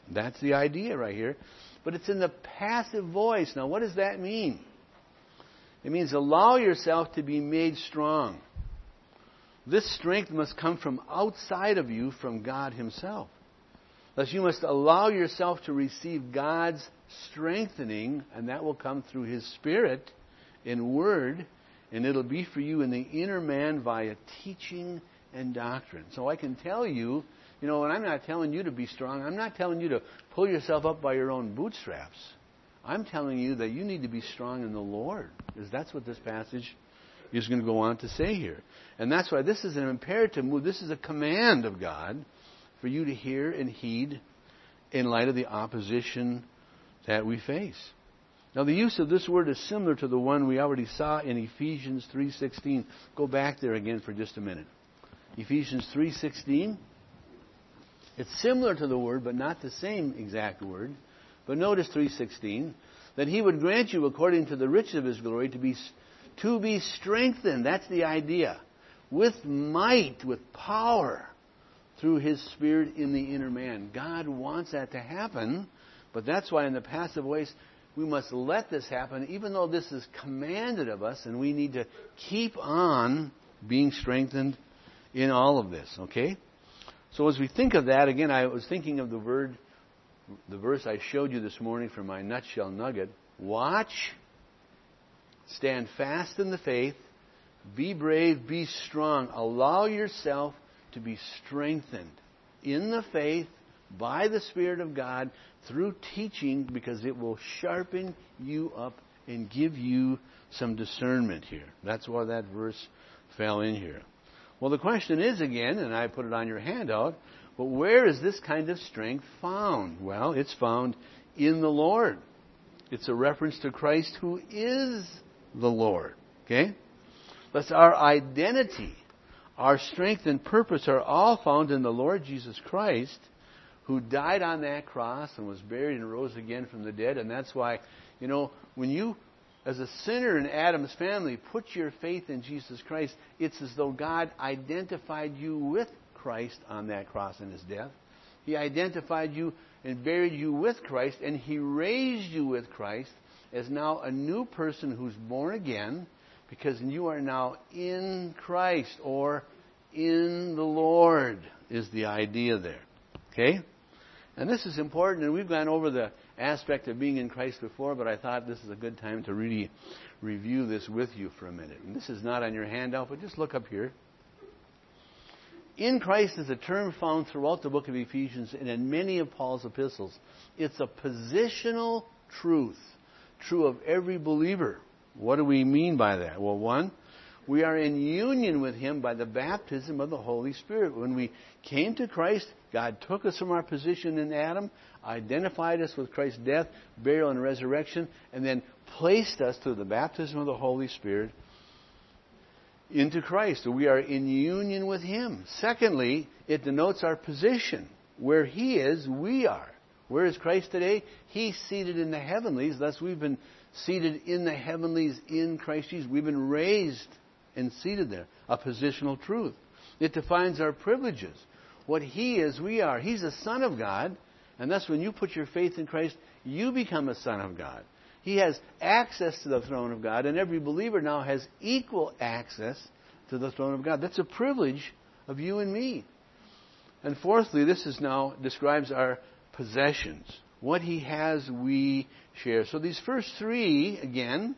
S1: That's the idea right here. But it's in the passive voice. Now, what does that mean? It means allow yourself to be made strong. This strength must come from outside of you, from God Himself. Thus, you must allow yourself to receive God's strengthening, and that will come through His Spirit in Word, and it'll be for you in the inner man via teaching and doctrine. So I can tell you, you know, and I'm not telling you to be strong. I'm not telling you to pull yourself up by your own bootstraps. I'm telling you that you need to be strong in the Lord, because that's what this passage is going to go on to say here. And that's why this is an imperative move. This is a command of God for you to hear and heed in light of the opposition that we face. Now, the use of this word is similar to the one we already saw in Ephesians three sixteen. Go back there again for just a minute. Ephesians three sixteen. It's similar to the word, but not the same exact word. But notice three sixteen, that He would grant you, according to the riches of His glory, to be to be strengthened. That's the idea. With might, with power, through His Spirit in the inner man. God wants that to happen, but that's why in the passive voice we must let this happen, even though this is commanded of us, and we need to keep on being strengthened in all of this, okay? So as we think of that, again, I was thinking of the word, the verse I showed you this morning from my nutshell nugget. Watch, stand fast in the faith, be brave, be strong. Allow yourself to be strengthened in the faith by the Spirit of God through teaching, because it will sharpen you up and give you some discernment here. That's why that verse fell in here. Well, the question is again, and I put it on your handout, but where is this kind of strength found? Well, it's found in the Lord. It's a reference to Christ, who is the Lord. Okay? Thus, our identity, our strength and purpose are all found in the Lord Jesus Christ, who died on that cross and was buried and rose again from the dead. And that's why, you know, when you, as a sinner in Adam's family, put your faith in Jesus Christ, it's as though God identified you with Christ on that cross in His death. He identified you and buried you with Christ, and He raised you with Christ as now a new person who's born again, because you are now in Christ, or in the Lord is the idea there. Okay? And this is important, and we've gone over the aspect of being in Christ before, but I thought this is a good time to really review this with you for a minute. And this is not on your handout, but just look up here. In Christ is a term found throughout the book of Ephesians and in many of Paul's epistles. It's a positional truth, true of every believer. What do we mean by that? Well, one, we are in union with Him by the baptism of the Holy Spirit. When we came to Christ, God took us from our position in Adam, identified us with Christ's death, burial, and resurrection, and then placed us through the baptism of the Holy Spirit into Christ. So we are in union with Him. Secondly, it denotes our position. Where He is, we are. Where is Christ today? He's seated in the heavenlies. Thus, we've been seated in the heavenlies in Christ Jesus. We've been raised and seated there. A positional truth. It defines our privileges. What He is, we are. He's a Son of God, and thus when you put your faith in Christ, you become a son of God. He has access to the throne of God, and every believer now has equal access to the throne of God. That's a privilege of you and me. And fourthly, this is now describes our possessions. What He has, we share. So these first three, again,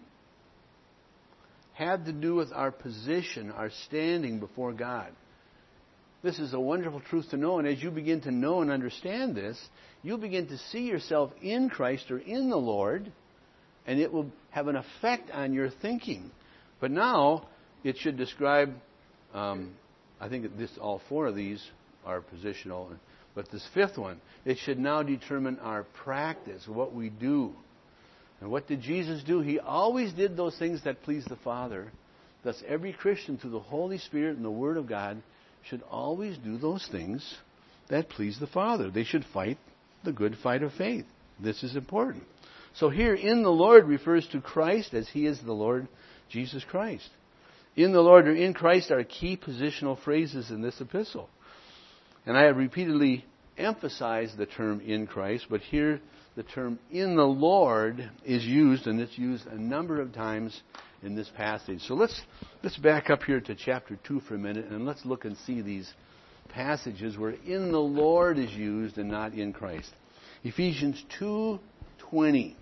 S1: had to do with our position, our standing before God. This is a wonderful truth to know, and as you begin to know and understand this, you'll begin to see yourself in Christ or in the Lord, and it will have an effect on your thinking. But now, it should describe, um, I think this, all four of these are positional, but this fifth one, it should now determine our practice, what we do. And what did Jesus do? He always did those things that pleased the Father. Thus, every Christian, through the Holy Spirit and the Word of God, should always do those things that please the Father. They should fight the good fight of faith. This is important. So here, in the Lord refers to Christ as He is the Lord Jesus Christ. In the Lord or in Christ are key positional phrases in this epistle. And I have repeatedly emphasize the term in Christ, but here the term in the Lord is used, and it's used a number of times in this passage. So let's let's back up here to chapter two for a minute, and let's look and see these passages where in the Lord is used and not in Christ. Ephesians two twenty.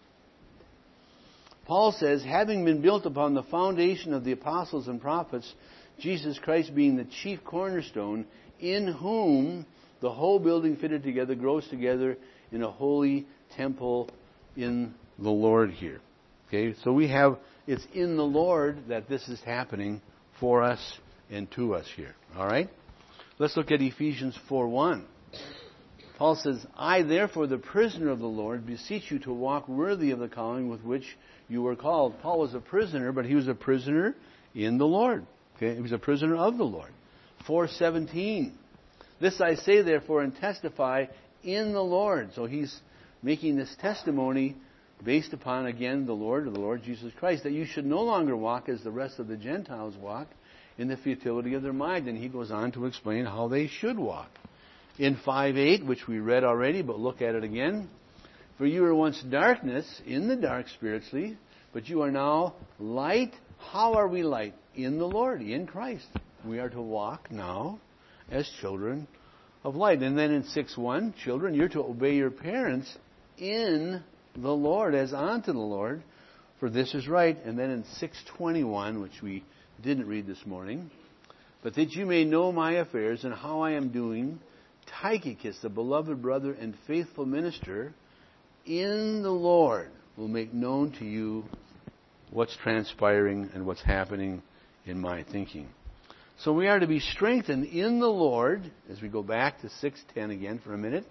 S1: Paul says, having been built upon the foundation of the apostles and prophets, Jesus Christ being the chief cornerstone, in whom the whole building fitted together grows together in a holy temple in the Lord here. Okay, so we have, it's in the Lord that this is happening for us and to us here. All right? Let's look at Ephesians four one. Paul says, I therefore, the prisoner of the Lord, beseech you to walk worthy of the calling with which you were called. Paul was a prisoner, but he was a prisoner in the Lord. Okay, he was a prisoner of the Lord. four seventeen. This I say therefore and testify in the Lord. So he's making this testimony based upon, again, the Lord, or the Lord Jesus Christ, that you should no longer walk as the rest of the Gentiles walk in the futility of their mind. And he goes on to explain how they should walk. In five eight, which we read already, but look at it again. For you were once darkness, in the dark spiritually, but you are now light. How are we light? In the Lord, in Christ. We are to walk now as children of light. And then in six one, children, you're to obey your parents in the Lord, as unto the Lord, for this is right. And then in six twenty-one, which we didn't read this morning, but that you may know my affairs and how I am doing, Tychicus, the beloved brother and faithful minister in the Lord, will make known to you what's transpiring and what's happening in my thinking. So we are to be strengthened in the Lord, as we go back to six ten again for a minute,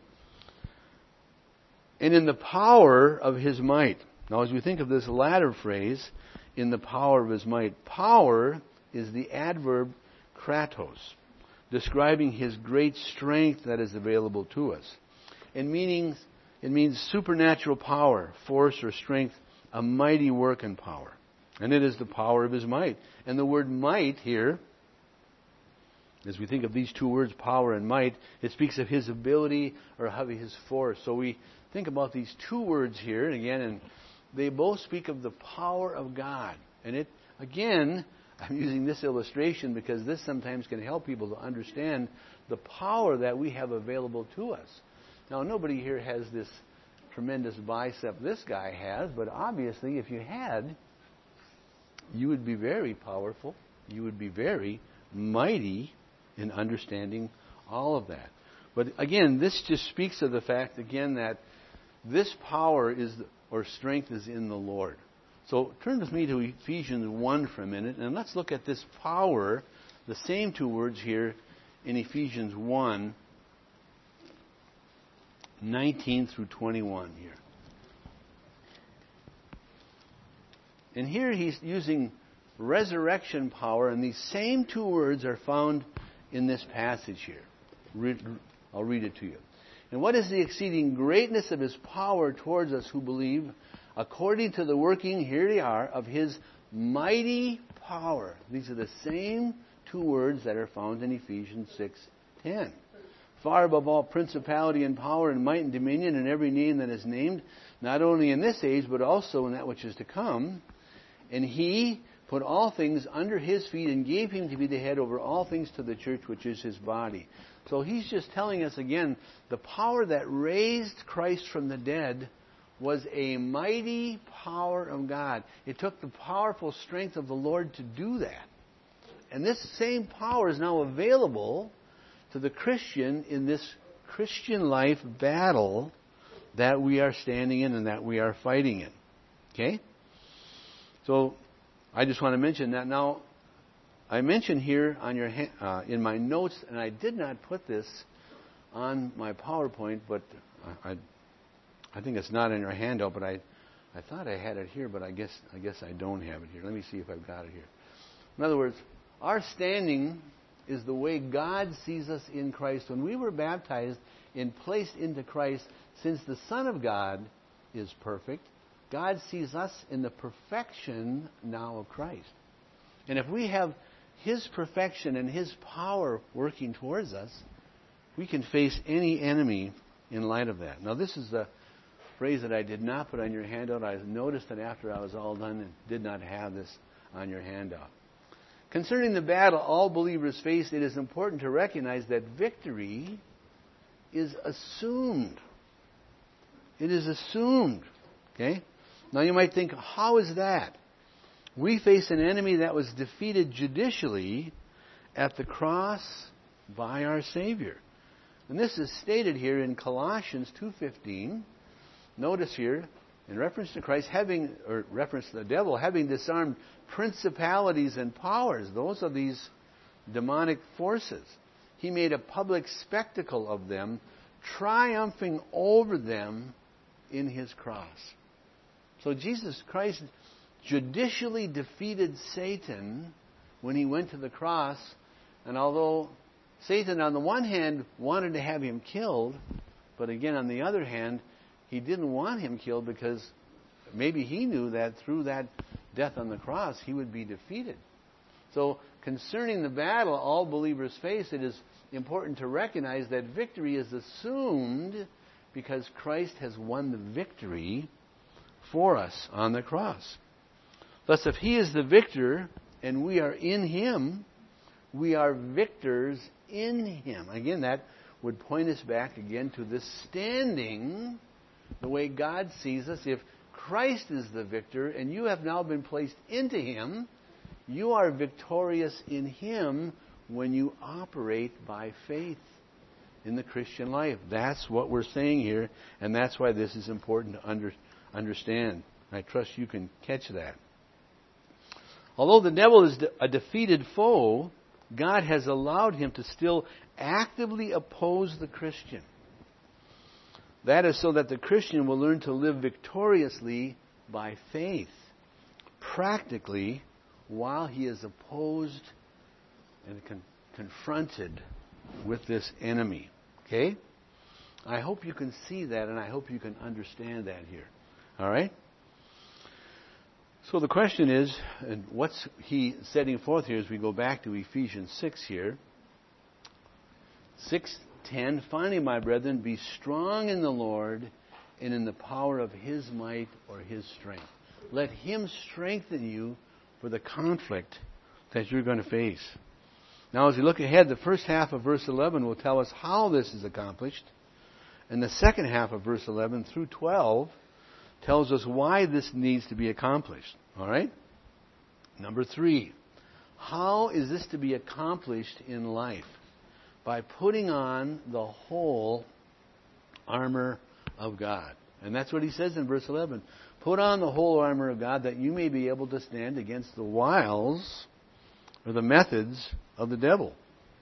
S1: and in the power of His might. Now as we think of this latter phrase, in the power of His might, power is the adverb kratos, describing His great strength that is available to us. And meaning, it means supernatural power, force or strength, a mighty work and power. And it is the power of His might. And the word might here, as we think of these two words, power and might, it speaks of His ability or of His force. So we think about these two words here, and again, and they both speak of the power of God. And it, again, I'm using this illustration because this sometimes can help people to understand the power that we have available to us. Now, nobody here has this tremendous bicep this guy has, but obviously if you had, you would be very powerful. You would be very mighty in understanding all of that. But again, this just speaks of the fact, again, that this power is, or strength is in the Lord. So turn with me to Ephesians one for a minute, and let's look at this power, the same two words here in Ephesians one, nineteen through twenty-one here. And here he's using resurrection power, and these same two words are found in this passage here. I'll read it to you. And what is the exceeding greatness of His power towards us who believe, according to the working, here they are, of His mighty power. These are the same two words that are found in Ephesians six ten. Far above all principality and power and might and dominion and every name that is named, not only in this age, but also in that which is to come. And He put all things under His feet and gave Him to be the head over all things to the church, which is His body. So he's just telling us again, the power that raised Christ from the dead was a mighty power of God. It took the powerful strength of the Lord to do that. And this same power is now available to the Christian in this Christian life battle that we are standing in and that we are fighting in. Okay? So I just want to mention that. Now, I mentioned here on your uh, in my notes, and I did not put this on my PowerPoint, but I, I think it's not in your handout, but I, I thought I had it here, but I guess I guess I don't have it here. Let me see if I've got it here. In other words, our standing is the way God sees us in Christ. When we were baptized and placed into Christ, since the Son of God is perfect, God sees us in the perfection now of Christ. And if we have His perfection and His power working towards us, we can face any enemy in light of that. Now, this is the phrase that I did not put on your handout. I noticed that after I was all done and did not have this on your handout. Concerning the battle all believers face, it is important to recognize that victory is assumed. It is assumed. Okay? Now you might think, how is that? We face an enemy that was defeated judicially at the cross by our Savior. And this is stated here in Colossians two fifteen. Notice here, in reference to Christ having, or reference to the devil, having disarmed principalities and powers. Those are these demonic forces. He made a public spectacle of them, triumphing over them in His cross. So Jesus Christ judicially defeated Satan when He went to the cross. And although Satan, on the one hand, wanted to have Him killed, but again, on the other hand, He didn't want Him killed because maybe He knew that through that death on the cross, He would be defeated. So, concerning the battle all believers face, it is important to recognize that victory is assumed because Christ has won the victory for us on the cross. Thus, if He is the victor and we are in Him, we are victors in Him. Again, that would point us back again to this standing, the way God sees us. If Christ is the victor and you have now been placed into Him, you are victorious in Him when you operate by faith in the Christian life. That's what we're saying here, and that's why this is important to under, understand. I trust you can catch that. Although the devil is a defeated foe, God has allowed him to still actively oppose the Christian. That is so that the Christian will learn to live victoriously by faith, practically, while he is opposed and con- confronted with this enemy. Okay? I hope you can see that, and I hope you can understand that here. All right? So the question is, and what's he setting forth here as we go back to Ephesians six here. six ten, finally, my brethren, be strong in the Lord and in the power of His might or His strength. Let Him strengthen you for the conflict that you're going to face. Now, as we look ahead, the first half of verse eleven will tell us how this is accomplished. And the second half of verse eleven through twelve tells us why this needs to be accomplished. All right? Number three, how is this to be accomplished in life? By putting on the whole armor of God. And that's what he says in verse eleven. Put on the whole armor of God that you may be able to stand against the wiles or the methods of the devil.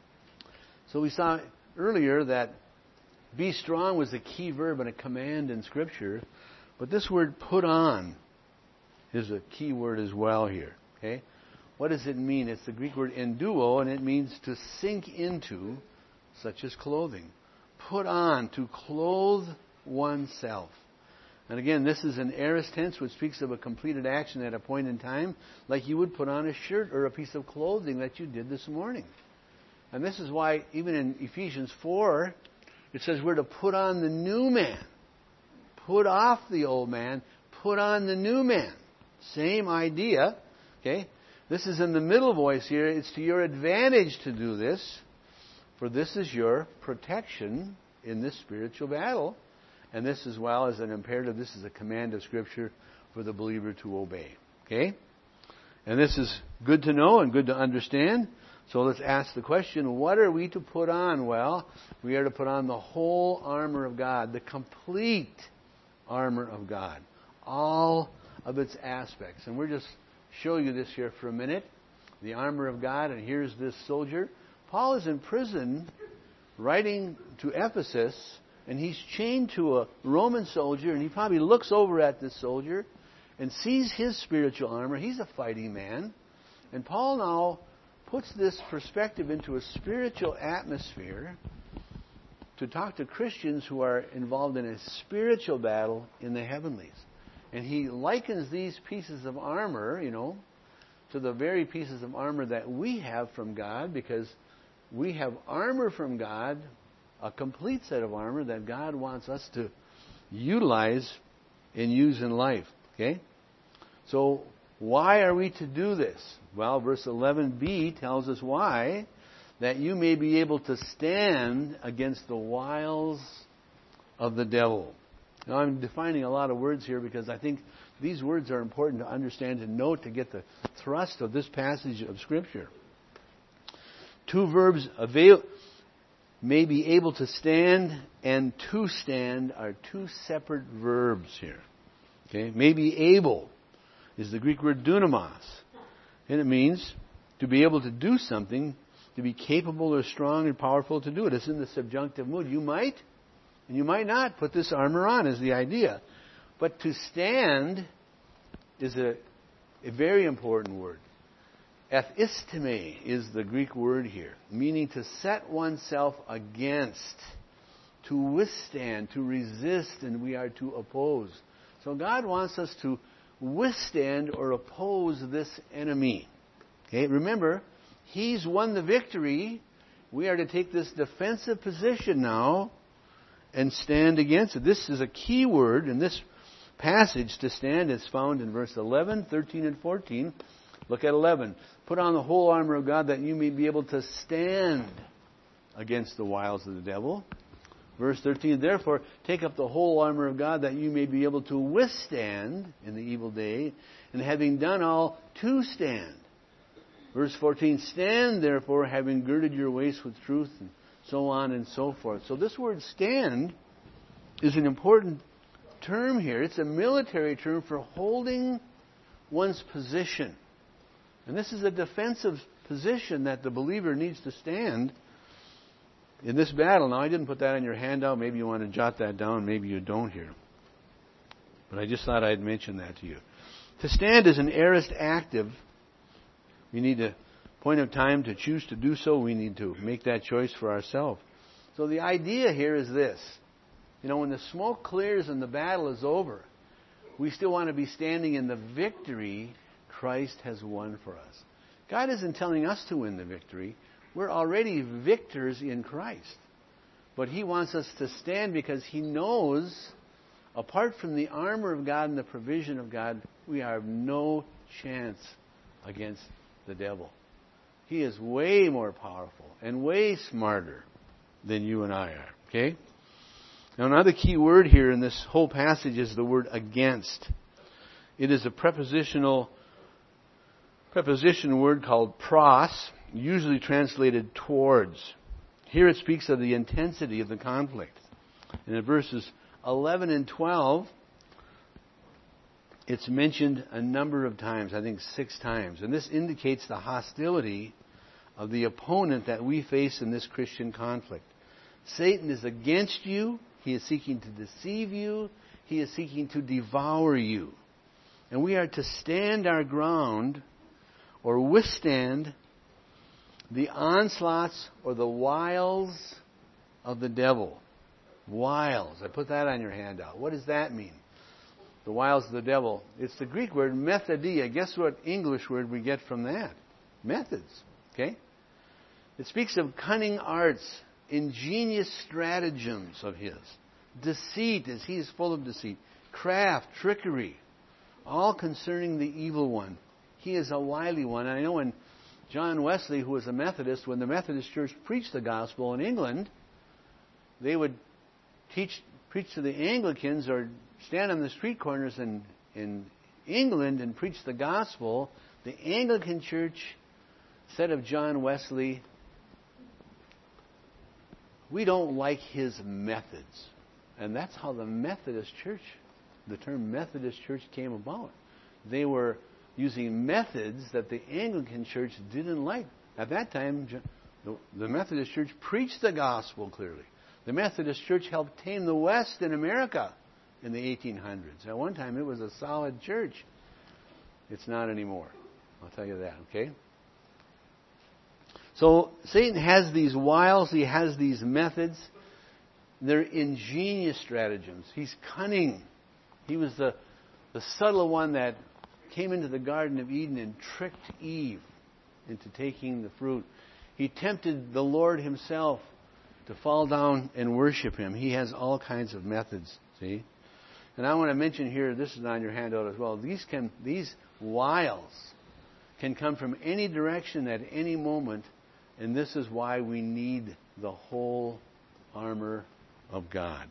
S1: So we saw earlier that be strong was a key verb and a command in Scripture. But this word put on is a key word as well here. Okay? What does it mean? It's the Greek word enduo, and it means to sink into, such as clothing. Put on, to clothe oneself. And again, this is an aorist tense which speaks of a completed action at a point in time, like you would put on a shirt or a piece of clothing that you did this morning. And this is why even in Ephesians four, it says we're to put on the new man. Put off the old man, put on the new man. Same idea. Okay? This is in the middle voice here. It's to your advantage to do this, for this is your protection in this spiritual battle. And this, as well as an imperative, this is a command of Scripture for the believer to obey. Okay? And this is good to know and good to understand. So let's ask the question, what are we to put on? Well, we are to put on the whole armor of God, the complete armor of God. All of its aspects. And we're just showing you this here for a minute. The armor of God, and here's this soldier. Paul is in prison writing to Ephesus, and he's chained to a Roman soldier, and he probably looks over at this soldier and sees his spiritual armor. He's a fighting man. And Paul now puts this perspective into a spiritual atmosphere to talk to Christians who are involved in a spiritual battle in the heavenlies. And he likens these pieces of armor, you know, to the very pieces of armor that we have from God, because we have armor from God a complete set of armor that God wants us to utilize and use in life. Okay? So, why are we to do this? Well, verse eleven b tells us why. That you may be able to stand against the wiles of the devil. Now, I'm defining a lot of words here because I think these words are important to understand and note to get the thrust of this passage of Scripture. Two verbs, avail, may be able to stand and to stand are two separate verbs here. Okay, may be able is the Greek word dunamos, and it means to be able to do something, to be capable or strong and powerful to do it. It's in the subjunctive mood. You might, and you might not put this armor on, is the idea. But to stand is a, a very important word. Ethisteme is the Greek word here, meaning to set oneself against, to withstand, to resist, and we are to oppose. So God wants us to withstand or oppose this enemy. Okay, remember, He's won the victory. We are to take this defensive position now and stand against it. This is a key word in this passage. To stand is found in verse eleven, thirteen, and fourteen. Look at eleven. Put on the whole armor of God that you may be able to stand against the wiles of the devil. Verse thirteen, therefore, take up the whole armor of God that you may be able to withstand in the evil day, and having done all, to stand. Verse fourteen, stand therefore, having girded your waist with truth, and so on and so forth. So this word stand is an important term here. It's a military term for holding one's position. And this is a defensive position that the believer needs to stand in this battle. Now, I didn't put that in your handout. Maybe you want to jot that down. Maybe you don't here. But I just thought I'd mention that to you. To stand is an aorist active. We need a point of time to choose to do so. We need to make that choice for ourselves. So the idea here is this. You know, when the smoke clears and the battle is over, we still want to be standing in the victory Christ has won for us. God isn't telling us to win the victory. We're already victors in Christ. But He wants us to stand because He knows, apart from the armor of God and the provision of God, we have no chance against the devil. He is way more powerful and way smarter than you and I are. Okay? Now, another key word here in this whole passage is the word against. It is a prepositional preposition word called pros, usually translated towards. Here it speaks of the intensity of the conflict. And in verses eleven and twelve, it's mentioned a number of times, I think six times. And this indicates the hostility of the opponent that we face in this Christian conflict. Satan is against you. He is seeking to deceive you. He is seeking to devour you. And we are to stand our ground or withstand the onslaughts or the wiles of the devil. Wiles. I put that on your handout. What does that mean? The wiles of the devil. It's the Greek word methodia. Guess what English word we get from that? Methods. Okay? It speaks of cunning arts, ingenious stratagems of his. Deceit, as he is full of deceit. Craft, trickery. All concerning the evil one. He is a wily one. And I know when John Wesley, who was a Methodist, when the Methodist Church preached the gospel in England, they would teach, preach to the Anglicans or stand on the street corners in, in England and preach the gospel. The Anglican Church said of John Wesley, we don't like his methods. And that's how the Methodist Church, the term Methodist Church came about. They were using methods that the Anglican Church didn't like. At that time, the Methodist Church preached the gospel clearly. The Methodist Church helped tame the West in America in the eighteen hundreds. At one time, it was a solid church. It's not anymore. I'll tell you that, okay? So, Satan has these wiles. He has these methods. They're ingenious stratagems. He's cunning. He was the, the subtle one that came into the Garden of Eden and tricked Eve into taking the fruit. He tempted the Lord himself to fall down and worship Him. He has all kinds of methods, see? And I want to mention here, this is on your handout as well, these can these wiles can come from any direction at any moment, and this is why we need the whole armor of God.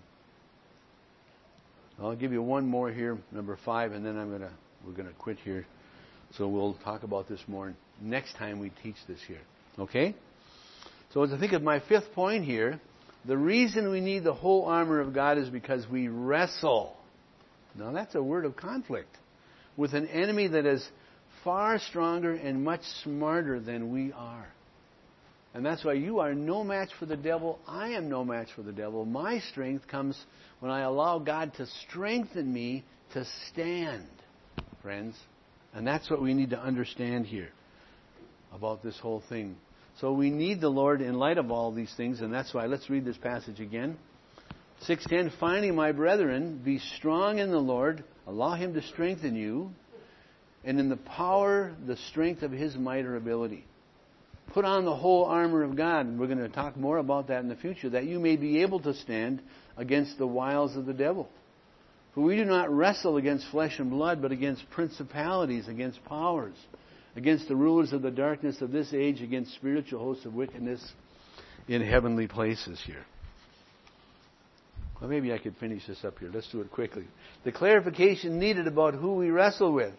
S1: I'll give you one more here, number five, and then I'm gonna we're gonna quit here. So we'll talk about this more next time we teach this here. Okay? So as I think of my fifth point here, the reason we need the whole armor of God is because we wrestle. Now that's a word of conflict with an enemy that is far stronger and much smarter than we are. And that's why you are no match for the devil. I am no match for the devil. My strength comes when I allow God to strengthen me to stand, friends. And that's what we need to understand here about this whole thing. So we need the Lord in light of all these things, and that's why, let's read this passage again. six ten, finally, my brethren, be strong in the Lord, allow Him to strengthen you, and in the power, the strength of His might or ability. Put on the whole armor of God, and we're going to talk more about that in the future, that you may be able to stand against the wiles of the devil. For we do not wrestle against flesh and blood, but against principalities, against powers, against the rulers of the darkness of this age, against spiritual hosts of wickedness in heavenly places here. Well, maybe I could finish this up here. Let's do it quickly. The clarification needed about who we wrestle with.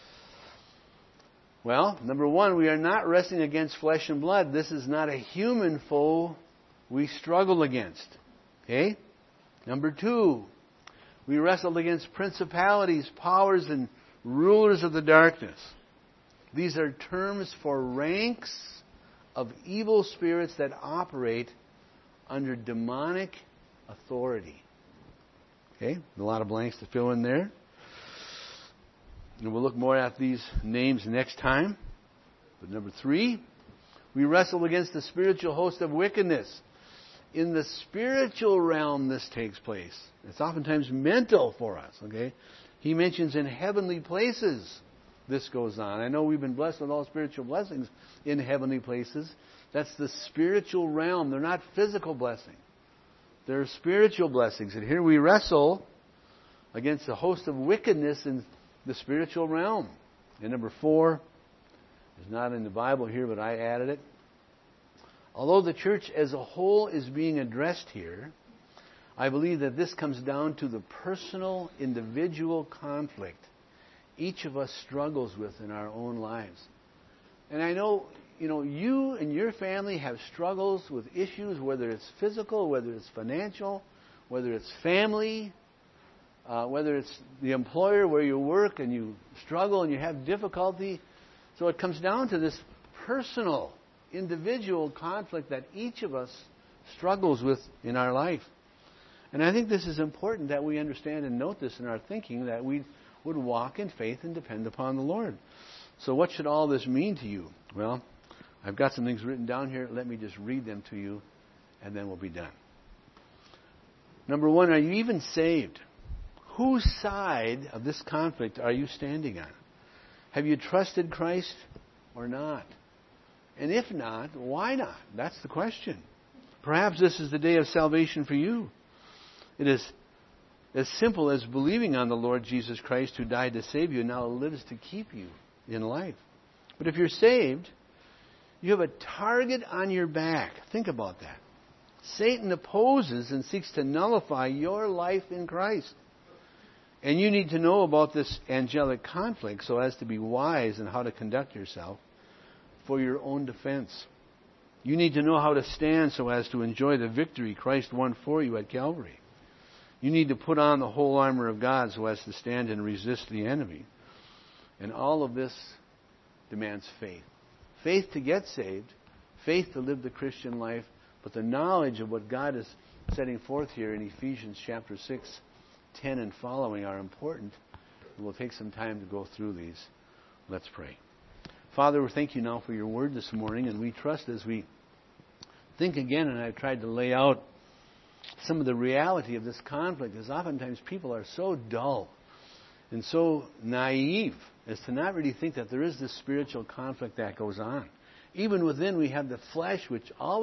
S1: Well, number one, we are not wrestling against flesh and blood. This is not a human foe we struggle against. Okay? Number two, we wrestle against principalities, powers, and rulers of the darkness. These are terms for ranks of evil spirits that operate under demonic authority. Okay? A lot of blanks to fill in there. And we'll look more at these names next time. But number three, we wrestle against the spiritual host of wickedness. In the spiritual realm, this takes place. It's oftentimes mental for us. Okay? He mentions in heavenly places this goes on. I know we've been blessed with all spiritual blessings in heavenly places. That's the spiritual realm. They're not physical blessings. They're spiritual blessings. And here we wrestle against the host of wickedness in the spiritual realm. And number four, it's not in the Bible here, but I added it. Although the church as a whole is being addressed here, I believe that this comes down to the personal, individual conflict each of us struggles with in our own lives. And I know, you know, you and your family have struggles with issues, whether it's physical, whether it's financial, whether it's family, uh, whether it's the employer where you work and you struggle and you have difficulty. So it comes down to this personal, individual conflict that each of us struggles with in our life. And I think this is important that we understand and note this in our thinking, that we would walk in faith and depend upon the Lord. So what should all this mean to you? Well, I've got some things written down here. Let me just read them to you, and then we'll be done. Number one, are you even saved? Whose side of this conflict are you standing on? Have you trusted Christ or not? And if not, why not? That's the question. Perhaps this is the day of salvation for you. It is as simple as believing on the Lord Jesus Christ, who died to save you and now lives to keep you in life. But if you're saved, you have a target on your back. Think about that. Satan opposes and seeks to nullify your life in Christ. And you need to know about this angelic conflict so as to be wise in how to conduct yourself for your own defense. You need to know how to stand so as to enjoy the victory Christ won for you at Calvary. You need to put on the whole armor of God so as to stand and resist the enemy. And all of this demands faith. Faith to get saved, faith to live the Christian life, but the knowledge of what God is setting forth here in Ephesians chapter six, ten and following are important. And we'll take some time to go through these. Let's pray. Father, we thank you now for your word this morning, and we trust as we think again, and I've tried to lay out some of the reality of this conflict, is oftentimes people are so dull and so naive as to not really think that there is this spiritual conflict that goes on. Even within, we have the flesh, which always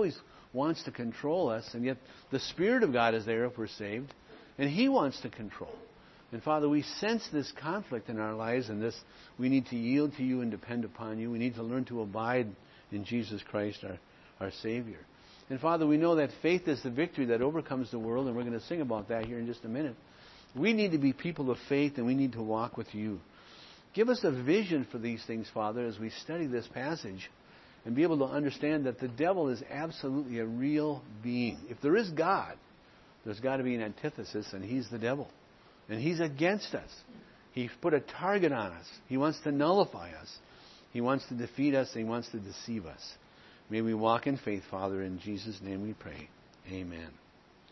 S1: wants to control us, and yet the Spirit of God is there if we're saved, and He wants to control. And Father, we sense this conflict in our lives, and this we need to yield to You and depend upon You. We need to learn to abide in Jesus Christ, our, our Savior. And Father, we know that faith is the victory that overcomes the world, and we're going to sing about that here in just a minute. We need to be people of faith, and we need to walk with You. Give us a vision for these things, Father, as we study this passage, and be able to understand that the devil is absolutely a real being. If there is God, there's got to be an antithesis, and he's the devil. And he's against us. He's put a target on us. He wants to nullify us. He wants to defeat us, and he wants to deceive us. May we walk in faith, Father. In Jesus' name we pray. Amen.